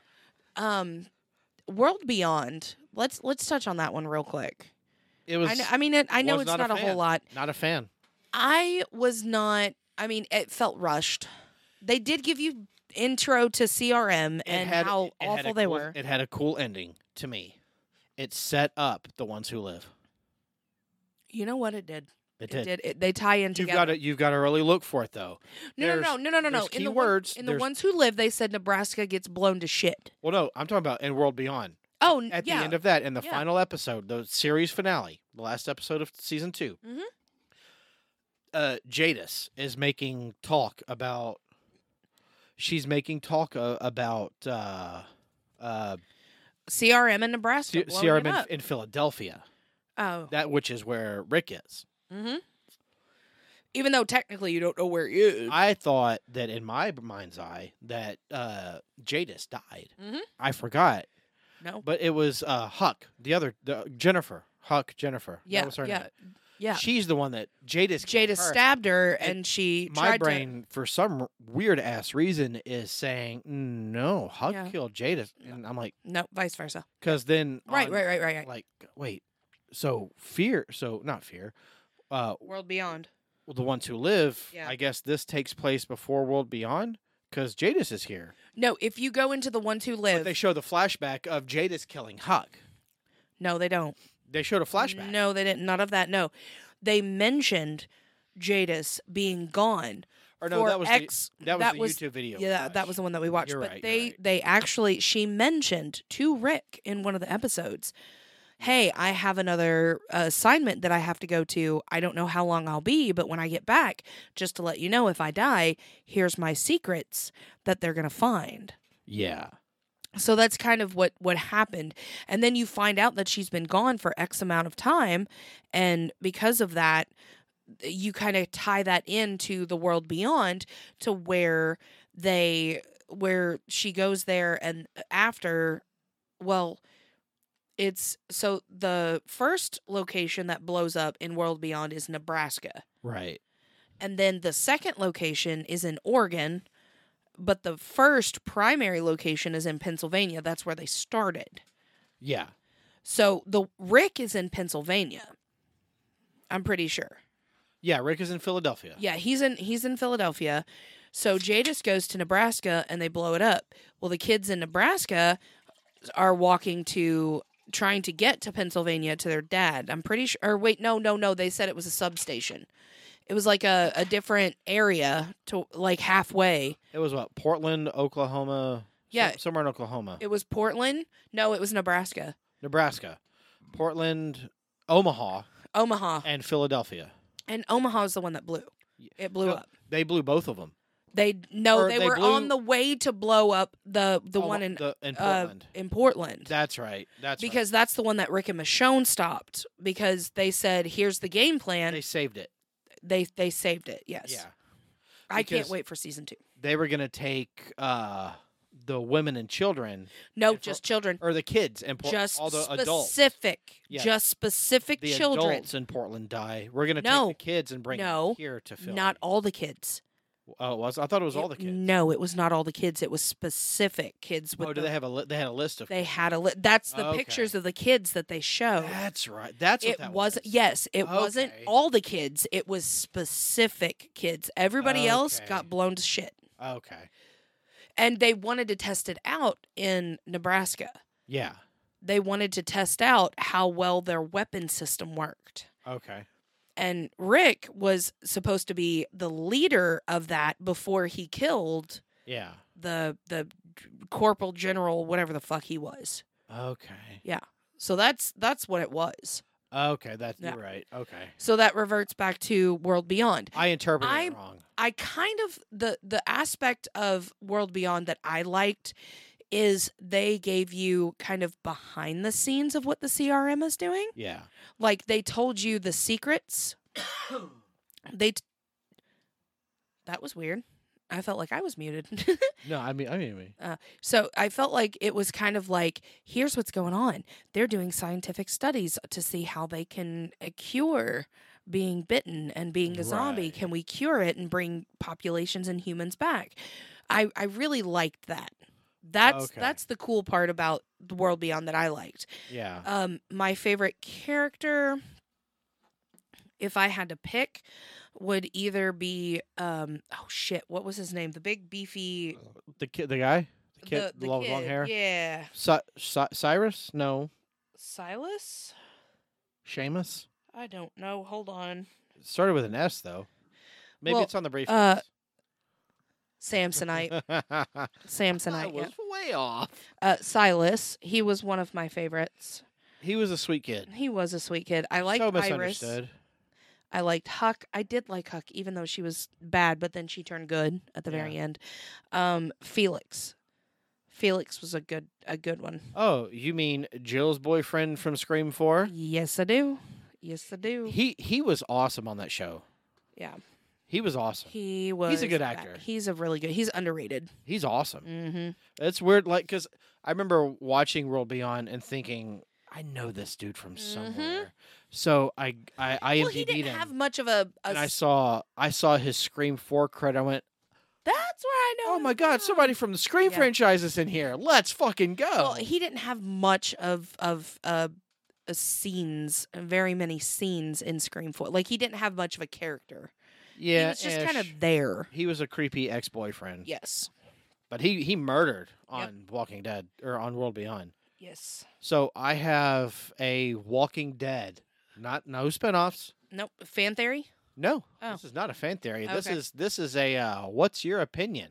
World Beyond. Let's touch on that one real quick. It was. I know was it's not a whole fan. lot. Not a fan. I was not. I mean, it felt rushed. They did give you intro to CRM and how it had awful a they cool- were. It had a cool ending to me. It set up The Ones Who Live. You know what it did? It did. They tie in together. You've got to really look for it though. No. There's In the keywords. in the ones who live, they said Nebraska gets blown to shit. Well, no, I'm talking about in World Beyond. Oh, At yeah. the end of that, in the Yeah. final episode, the series finale, the last episode of season 2, Jadis is making talk about. She's making talk about CRM in Nebraska. blowing it CRM up. in Philadelphia. Oh. That which is where Rick is. Mm-hmm. Even though technically you don't know where he is. I thought that in my mind's eye that Jadis died. Mhm. I forgot, No. but it was Huck, the Jennifer. Jennifer. Yeah. That was her yeah. name. Yeah. She's the one that Jadis. killed Jada her. stabbed her, and she My tried brain, for some weird ass reason, is saying no. Huck Yeah. killed Jadis, and I'm like, to. No, vice versa. because then Right. on- Like, wait, so not fear. World Beyond. The Ones Who Live. Yeah. I guess this takes place before World Beyond because Jadis is here. No, if you go into the ones who But live. they show the flashback of Jadis killing Huck. No, they don't. They showed a flashback. No, they didn't. None of that. No. They mentioned Jadis being gone. Or no, for that was X, the YouTube video. Yeah, that was the one that we watched. You're but right, they you're right. they actually she mentioned to Rick in one of the episodes, "Hey, I have another assignment that I have to go to. I don't know how long I'll be, but when I get back, just to let you know, if I die, here's my secrets that they're gonna find." Yeah. So that's kind of what happened. And then you find out that she's been gone for X amount of time. And because of that, you kind of tie that into the World Beyond to where she goes there and after, well, it's so the first location that blows up in World Beyond is Nebraska. Right. And then the second location is in Oregon, but the first primary location is in Pennsylvania. That's where they started. Yeah. So the Rick is in Pennsylvania. I'm pretty sure. Yeah, Rick is in Philadelphia. Yeah, he's in Philadelphia. So Jadis goes to Nebraska and they blow it up. Well, the kids in Nebraska are trying to get to Pennsylvania to their dad. I'm pretty sure. Or wait, no. They said it was a substation. It was like a different area to like halfway. It was what? Portland, Oklahoma. Yeah. Somewhere in Oklahoma. It was Portland. No, it was Nebraska. Nebraska. Portland, Omaha, and Philadelphia. And Omaha is the one that blew. It blew up. They blew both of them. They were blew- on the way to blow up the one in Portland. In Portland. That's right. Because that's the one that Rick and Michonne stopped because they said, "Here's the game plan." They saved it. They saved it. Yes. Yeah. I can't Because wait for season 2. They were going to take the women and children. No, just children. Or the kids and Just all the adults. specific. Yeah. Just specific The children. adults in Portland die. We're going to No. take the kids and bring them here to film. Not all the kids. Oh, it was? I thought it was all the kids. No, it was not all the kids. It was specific kids. With Oh, they have they had a list of They kids. had a That's the Okay. pictures of the kids that they show. That's right. That's what It that was. was. Yes, it wasn't Okay. all the kids. It was specific kids. Everybody else Okay. got blown to shit. Okay. And they wanted to test it out in Nebraska. Yeah. They wanted to test out how well their weapon system worked. Okay. And Rick was supposed to be the leader of that before he killed Yeah. the corporal general, whatever the fuck he was. Okay. Yeah. So that's what it was. Okay. Yeah. You're right. Okay. So that reverts back to World Beyond. I interpreted it wrong. I kind of the aspect of World Beyond that I liked is they gave you kind of behind the scenes of what the CRM is doing. Yeah. Like they told you the secrets. That was weird. I felt like I was muted. No, I mean. So I felt like it was kind of like, here's what's going on. They're doing scientific studies to see how they can cure being bitten and being a zombie. Right. Can we cure it and bring populations and humans back? I really liked that. That's the cool part about the World Beyond that I liked. Yeah. My favorite character, if I had to pick, would either be what was his name? The big beefy The guy. The kid. the long kid. hair. Yeah. Cyrus? No. Silas? Seamus. I don't know. Hold on. It started with an S though. Maybe Well, it's on the briefcase. Samsonite. I Samsonite. was way off. Yeah. Silas. He was one of my favorites. He was a sweet kid. He was a sweet kid. I liked So Iris. misunderstood. I liked Huck. I did like Huck, even though she was bad, but then she turned good at the very Yeah. end. Felix. Felix was a good one. Oh, you mean Jill's boyfriend from Scream 4? Yes, I do. Yes, I do. He was awesome on that show. Yeah. He was awesome. He was. He's a good actor. He's a really good. He's underrated. He's awesome. Mm-hmm. It's weird, like, because I remember watching World Beyond and thinking, I know this dude from somewhere. So I IMDb'd Well, he didn't him, have much of a. and I saw his Scream 4 credit. I went, That's where I know. oh him my god, from. somebody from the Scream Yeah. franchise is in here. Let's fucking go. Well, he didn't have much of scenes, very many scenes in Scream 4. Like he didn't have much of a character. yeah, He was just kind ish. of there. He was a creepy ex-boyfriend. Yes. But he murdered on Walking Dead or on World Beyond. Yes. So I have a Walking Dead, no spinoffs. Nope. Fan theory. No, Oh. this is not a fan theory. Okay. This is a what's your opinion?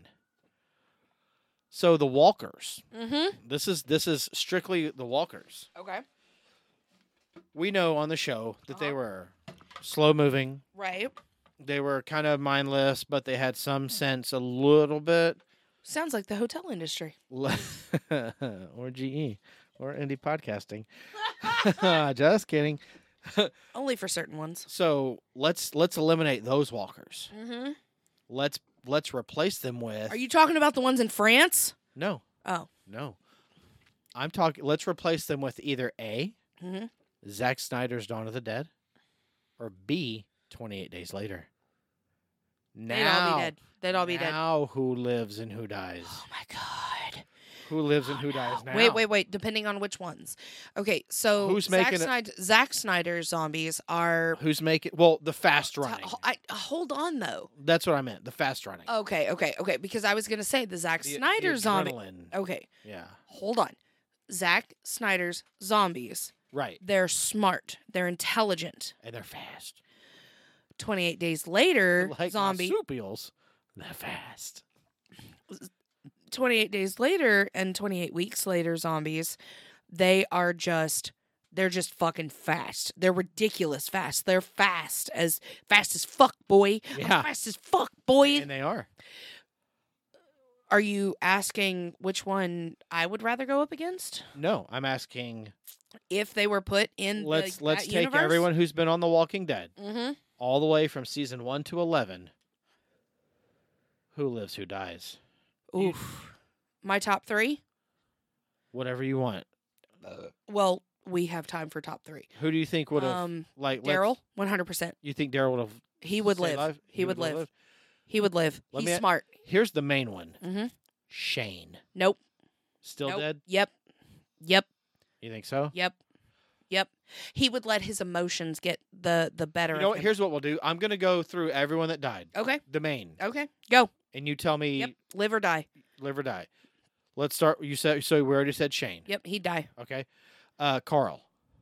So the Walkers. Mm-hmm. This is strictly the Walkers. Okay. We know on the show that they Uh-huh. were slow moving. Right. They were kind of mindless, but they had some sense a little bit. Sounds like the hotel industry. Or GE or indie podcasting. Just kidding. Only for certain ones. So let's eliminate those walkers. Mm-hmm. Let's replace them with. Are you talking about the ones in France? No, Oh. no. I'm talking. Let's replace them with either A, Mm-hmm. Zack Snyder's Dawn of the Dead, or B, 28 Days Later. Now, They'd all be dead. They'd all be dead. Now, who lives and who dies? Oh my god. Who lives and who dies now? Wait. Depending on which ones. Okay, so Who's making Zack Snyder's zombies are. Who's making? Well, the fast running. Hold on though. That's what I meant. The fast running. Okay. Because I was gonna say the Zack Snyder the zombie. adrenaline. Okay. Yeah. Hold on. Zack Snyder's zombies. Right. They're smart. They're intelligent. And they're fast. 28 days later, Like zombie. marsupials. They're fast. 28 days later and 28 weeks later, zombies, they're just fucking fast. They're ridiculous fast. They're fast as fuck, boy. Yeah. Fast as fuck, boy. And they are. Are you asking which one I would rather go up against? No, I'm asking. If they were put in Let's that take universe? everyone who's been on The Walking Dead, Mm-hmm. all the way from season 1 to 11. Who lives? Who dies? Oof. My top 3? Whatever you want. Well, we have time for top 3. Who do you think would have Daryl, 100%. You think Daryl would have? He would stayed live. alive? He would live. He would live. Let He's me- smart. Here's the main one. Mm-hmm. Shane. Nope. Still Nope. dead? Yep. You think so? Yep. He would let his emotions get the better You know of what? him. Here's what we'll do. I'm gonna go through everyone that died. Okay. The main. Okay. Go. And you tell me Yep. Live or die. live or die. Let's start. You said so. We already said Shane. Yep. He'd die. Okay. Carl.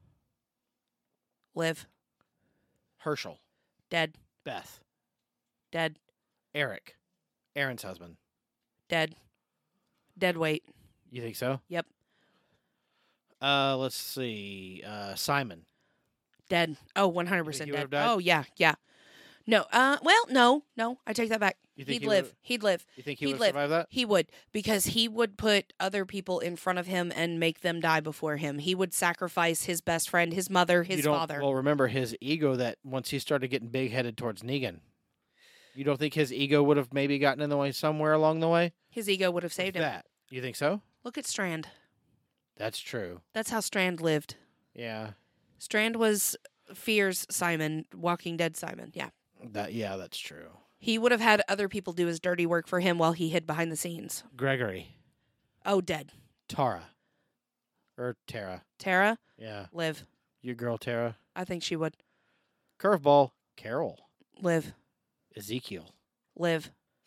Live. Herschel. Dead. Beth. Dead. Eric. Aaron's husband. Dead. Dead weight. You think so? Yep. Let's see. Simon. Dead. Oh, You 100% think he dead. would've died? Oh, yeah. No. Well, no. I take that back. You think He'd he live. would've- He'd live. You think he He'd would live. survive that? He would, because he would put other people in front of him and make them die before him. He would sacrifice his best friend, his mother, his You don't- father. Well, remember his ego that once he started getting big headed towards Negan. You don't think his ego would have maybe gotten in the way somewhere along the way? His ego would have saved him. That. You think so? Look at Strand. That's true. That's how Strand lived. Yeah. Strand was Fear's Simon, Walking Dead Simon. Yeah. That's true. He would have had other people do his dirty work for him while he hid behind the scenes. Gregory. Oh, dead. Tara. Or Tara. Tara, Yeah. live. Your girl Tara. I think she would. Curveball. Carol. Live. Ezekiel. Live.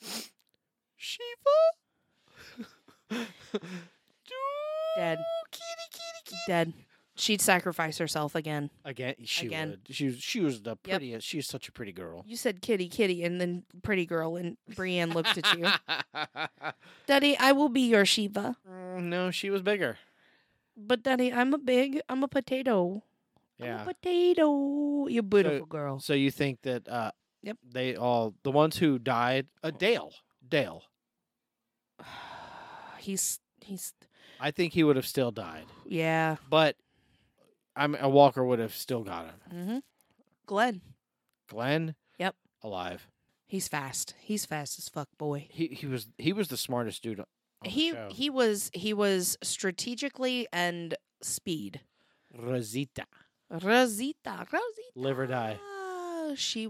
Shiva. Dead. Dead. She'd sacrifice herself again. Again, she Again. would. She was the prettiest. She's such a pretty girl. You said kitty, and then pretty girl, and Brienne looked at you. Daddy, I will be your Shiva. No, she was bigger. But Daddy, I'm a potato. I'm Yeah. a potato. You beautiful girl. So you think that Yep. the ones who died, Dale. He's I think he would have still died. yeah. But a Walker would have still got him. Mm-hmm. Glenn. Glenn? Yep. Alive. He's fast. He's fast as fuck, boy. He was the smartest dude on the show. He was strategically and speed. Rosita. Rosita. Live or die. She'd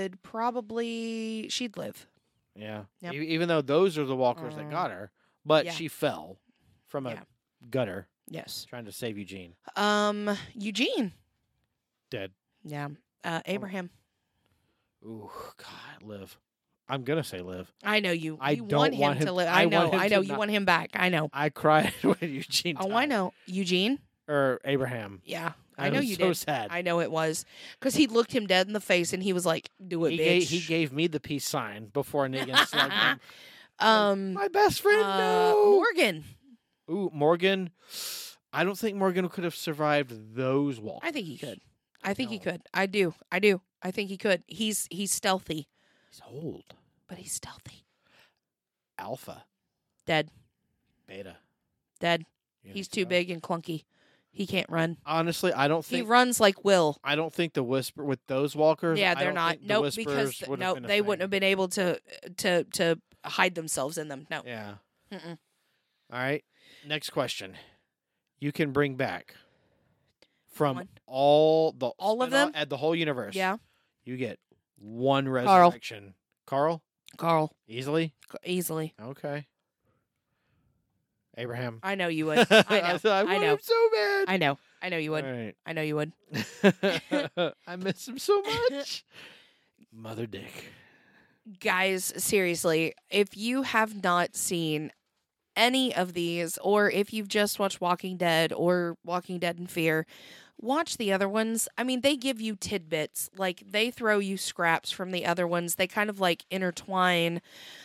live. Yeah. Yep. Even though those are the walkers that got her, but Yeah. she fell from a Yeah. gutter Yes. trying to save Eugene. Eugene. Dead. Yeah. Abraham. Ooh, God, live. I'm gonna say live. I know you. I You don't want him want him- to live. I I know. want him I know. to You not- want him back. I know. I cried when Eugene died. Oh, I know. Eugene. Or Abraham. Yeah. I I know was you so did. sad. I know it was because he looked him dead in the face and he was like, "Do it, He bitch." gave me the peace sign before Negan slugged him. My My best friend, no. Morgan. Ooh, Morgan. I don't think Morgan could have survived those walkers. I think he could. I think he No. could. I do. I think he could. He's stealthy, He's old. but he's stealthy. Alpha. Dead. Beta. Dead. You He's think too so? big and clunky. He can't run. Honestly, I don't He think. runs like Will. I don't think the whisper with those walkers. Yeah, I they're don't not. think the Nope, whispers because would have no, been a they wouldn't thing. have been able to hide themselves in them. No. Yeah. Mm-mm. All right. Next question. You can bring back from One. all All of spin-off- them? at the whole universe. Yeah. You get one resurrection. Carl? Carl, Easily? easily. Okay. Abraham. I know you would. I know. I want know. him so bad. I know. I know you would. All right. I know you would. I miss him so much. Mother Dick. Guys, seriously, if you have not seen any of these, or if you've just watched Walking Dead or Walking Dead in Fear, watch the other ones. I mean, they give you tidbits. Like, they throw you scraps from the other ones. They kind of like intertwine.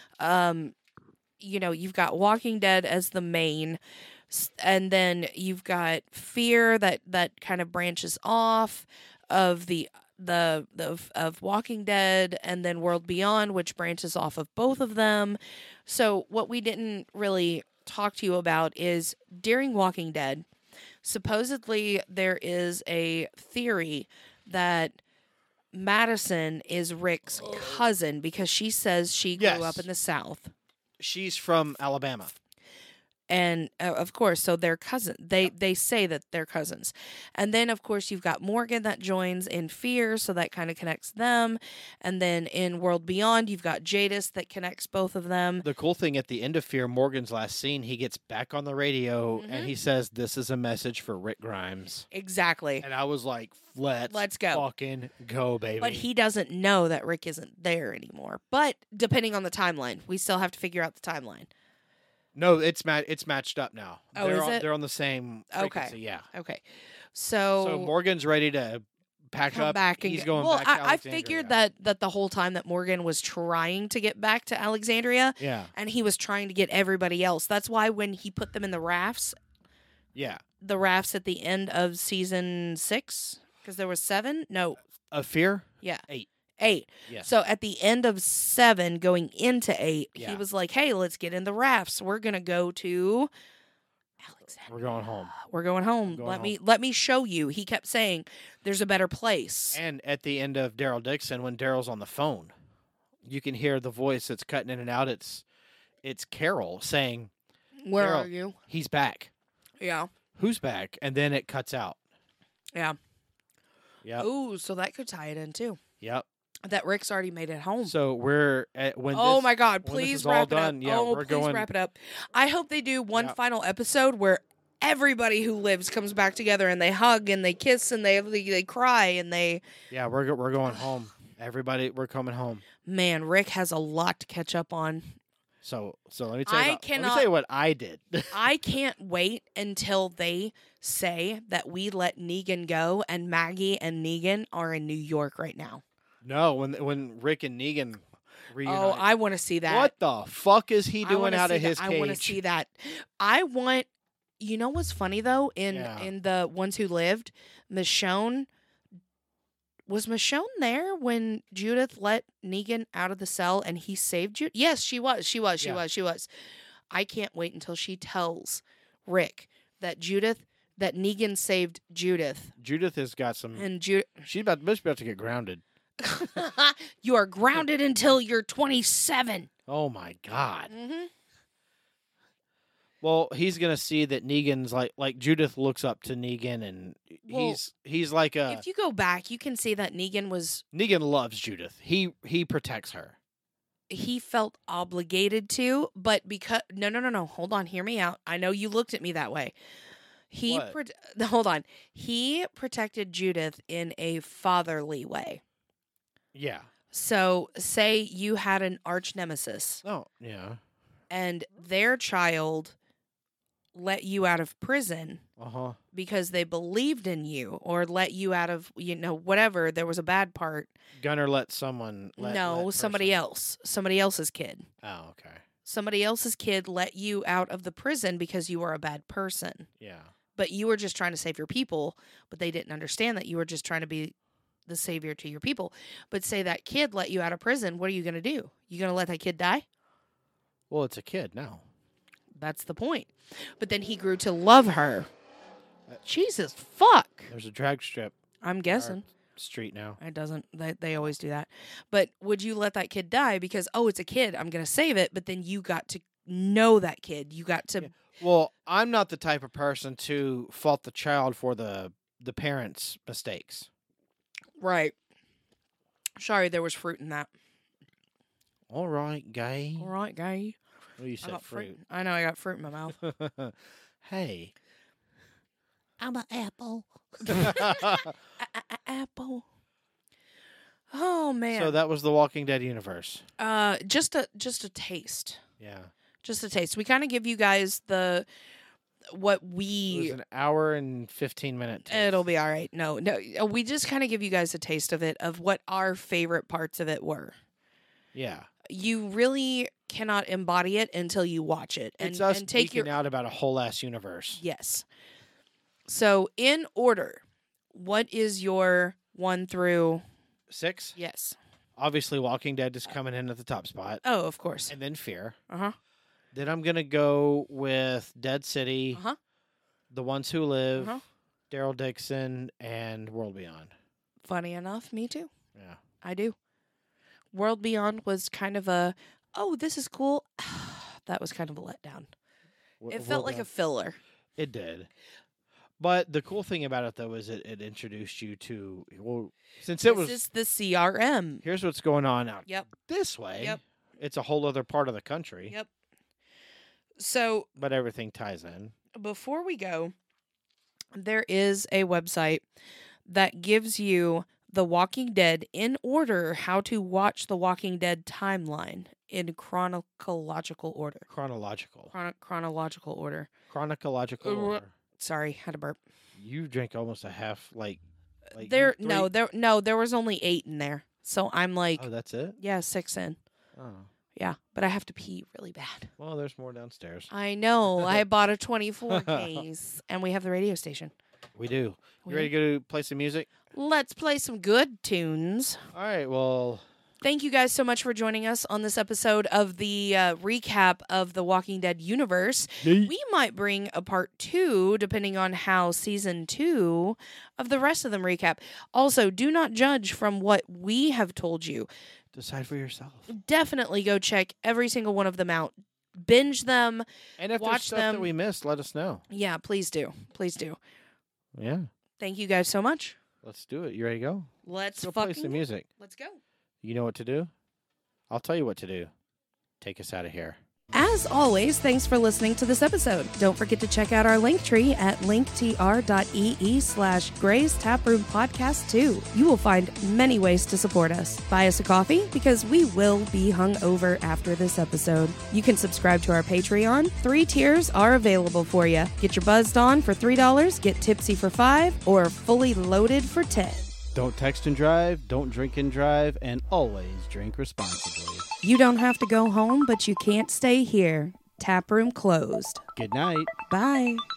You've got Walking Dead as the main, and then you've got Fear that kind of branches off of of Walking Dead, and then World Beyond, which branches off of both of them. So what we didn't really talk to you about is during Walking Dead, supposedly there is a theory that Madison is Rick's cousin because she says she grew up in the South. She's from Alabama. And of course, so they're cousins. They say that they're cousins. And then, of course, you've got Morgan that joins in Fear, so that kind of connects them. And then in World Beyond, you've got Jadis that connects both of them. The cool thing at the end of Fear, Morgan's last scene, he gets back on the radio and he says, "This is a message for Rick Grimes." Exactly. And I was like, let's go. Fucking go, baby. But he doesn't know that Rick isn't there anymore. But depending on the timeline, we still have to figure out the timeline. No, it's matched up now. Oh, is it? They're on the same frequency, Okay. yeah. Okay. So Morgan's ready to pack come up. back and He's going back to I Alexandria. figured that the whole time that Morgan was trying to get back to Alexandria, Yeah. and he was trying to get everybody else. That's why when he put them in the rafts at the end of season 6, because there was 7. No, Of Fear? yeah, 8. 8. Yes. So at the end of 7, going into 8, Yeah. he was like, "Hey, let's get in the rafts. We're gonna go to Alexandria. We're going home. We're going home. Let me show you." He kept saying, "There's a better place." And at the end of Daryl Dixon, when Daryl's on the phone, you can hear the voice that's cutting in and out. It's Carol saying, Where Daryl, are you? "He's back." Yeah. Who's back? And then it cuts out. Yeah. Yep. Ooh, so that could tie it in too. Yep. That Rick's already made it home. So we're at when. Oh this, my God! when this Please is all wrap it done, up. yeah, Oh, we're please going. wrap it up. I hope they do one Yep. final episode where everybody who lives comes back together and they hug and they kiss and they cry and they. Yeah, we're going home. Everybody, we're coming home. Man, Rick has a lot to catch up on. So let me tell you. Let me cannot- tell you what I did. I can't wait until they say that we let Negan go and Maggie and Negan are in New York right now. No, when Rick and Negan reunite. Oh, I want to see that. What the fuck is he I doing wanna out see of his that. cage? I want to see that. You know what's funny though? In the ones who lived, Michonne was there when Judith let Negan out of the cell and he saved Judith? Yes, she was. She was. I can't wait until she tells Rick that Negan saved Judith. Judith has got some. And She's about to get grounded. You are grounded until you're 27. Oh my God. Mm-hmm. Well, he's gonna see that Negan's like Judith looks up to Negan, and he's like a. If you go back, you can see that Negan loves Judith. He protects her. He felt obligated to, but because no, hold on, hear me out. I know you looked at me that way. Hold on. He protected Judith in a fatherly way. Yeah. So, say you had an arch nemesis. Oh, yeah. And their child let you out of prison because they believed in you, or let you out of, whatever. There was a bad part. Gunner let someone. Somebody else. Somebody else's kid. Oh, okay. Somebody else's kid let you out of the prison because you were a bad person. Yeah. But you were just trying to save your people, but they didn't understand that you were just trying to be the savior to your people. But say that kid let you out of prison, what are you going to do? You going to let that kid die? Well, it's a kid now. That's the point. But then he grew to love her. Jesus, fuck. There's a drag strip. I'm guessing. Street now. It doesn't. They always do that. But would you let that kid die because, it's a kid, I'm going to save it, but then you got to know that kid. You got to... Yeah. Well, I'm not the type of person to fault the child for the parents' mistakes. Right. Sorry, there was fruit in that. All right, gay. All right, gay. Well, you I said got fruit. I know I got fruit in my mouth. Hey. I'm an apple. Apple. Oh man. So that was the Walking Dead universe. Just a taste. Yeah. Just a taste. We kind of give you guys what It we. was an hour and 15-minute taste. It'll be all right. No, we just kind of give you guys a taste of it, of what our favorite parts of it were. Yeah. You really cannot embody it until you watch it It's us and take geeking out about a whole ass universe. Yes. So in order, what is your 1 through 6? Yes. Obviously, Walking Dead is coming in at the top spot. Oh, of course. And then Fear. Uh-huh. Then I'm going to go with Dead City, Uh-huh. The Ones Who Live, Uh-huh. Daryl Dixon, and World Beyond. Funny enough, me too. Yeah. I do. World Beyond was kind of a, oh, this is cool. That was kind of a letdown. It felt like a filler. It did. But the cool thing about it, though, is it introduced you to, well, since it was, This is the CRM. here's what's going on out Yep. this way. Yep. It's a whole other part of the country. Yep. So But everything ties in. before we go, there is a website that gives you The Walking Dead in order, how to watch The Walking Dead timeline in chronological order. Chronological. Chronological order. Chronological order. Sorry, had a burp. You drank almost a half, like There you three- there was only 8 in there. So I'm like, Oh, that's it? yeah, 6 in. Oh. Yeah, but I have to pee really bad. Well, there's more downstairs. I know. I bought a 24 case and we have the radio station. We do. We You ready to go play some music? Let's play some good tunes. All right, well, Thank you guys so much for joining us on this episode of the recap of the Walking Dead universe. We might bring a part 2, depending on how season 2 of the rest of them recap. Also, do not judge from what we have told you. decide for yourself. Definitely go check every single one of them out. Binge them. And if there's Watch stuff them. that we missed, let us know. Yeah, please do. Please do. Yeah, Thank you guys so much. let's do it. You ready to go? Let's Go play fucking some music. Let's go. You know what to do? I'll tell you what to do. Take us out of here. As always, thanks for listening to this episode. Don't forget to check out our link tree at linktr.ee/Gray's Taproom Podcast 2. You will find many ways to support us. Buy us a coffee because we will be hungover after this episode. You can subscribe to our Patreon. 3 tiers are available for you. Get your buzzed on for $3, get tipsy for $5, or fully loaded for $10. Don't text and drive, don't drink and drive, and always drink responsibly. You don't have to go home, but you can't stay here. Taproom closed. Good night. Bye.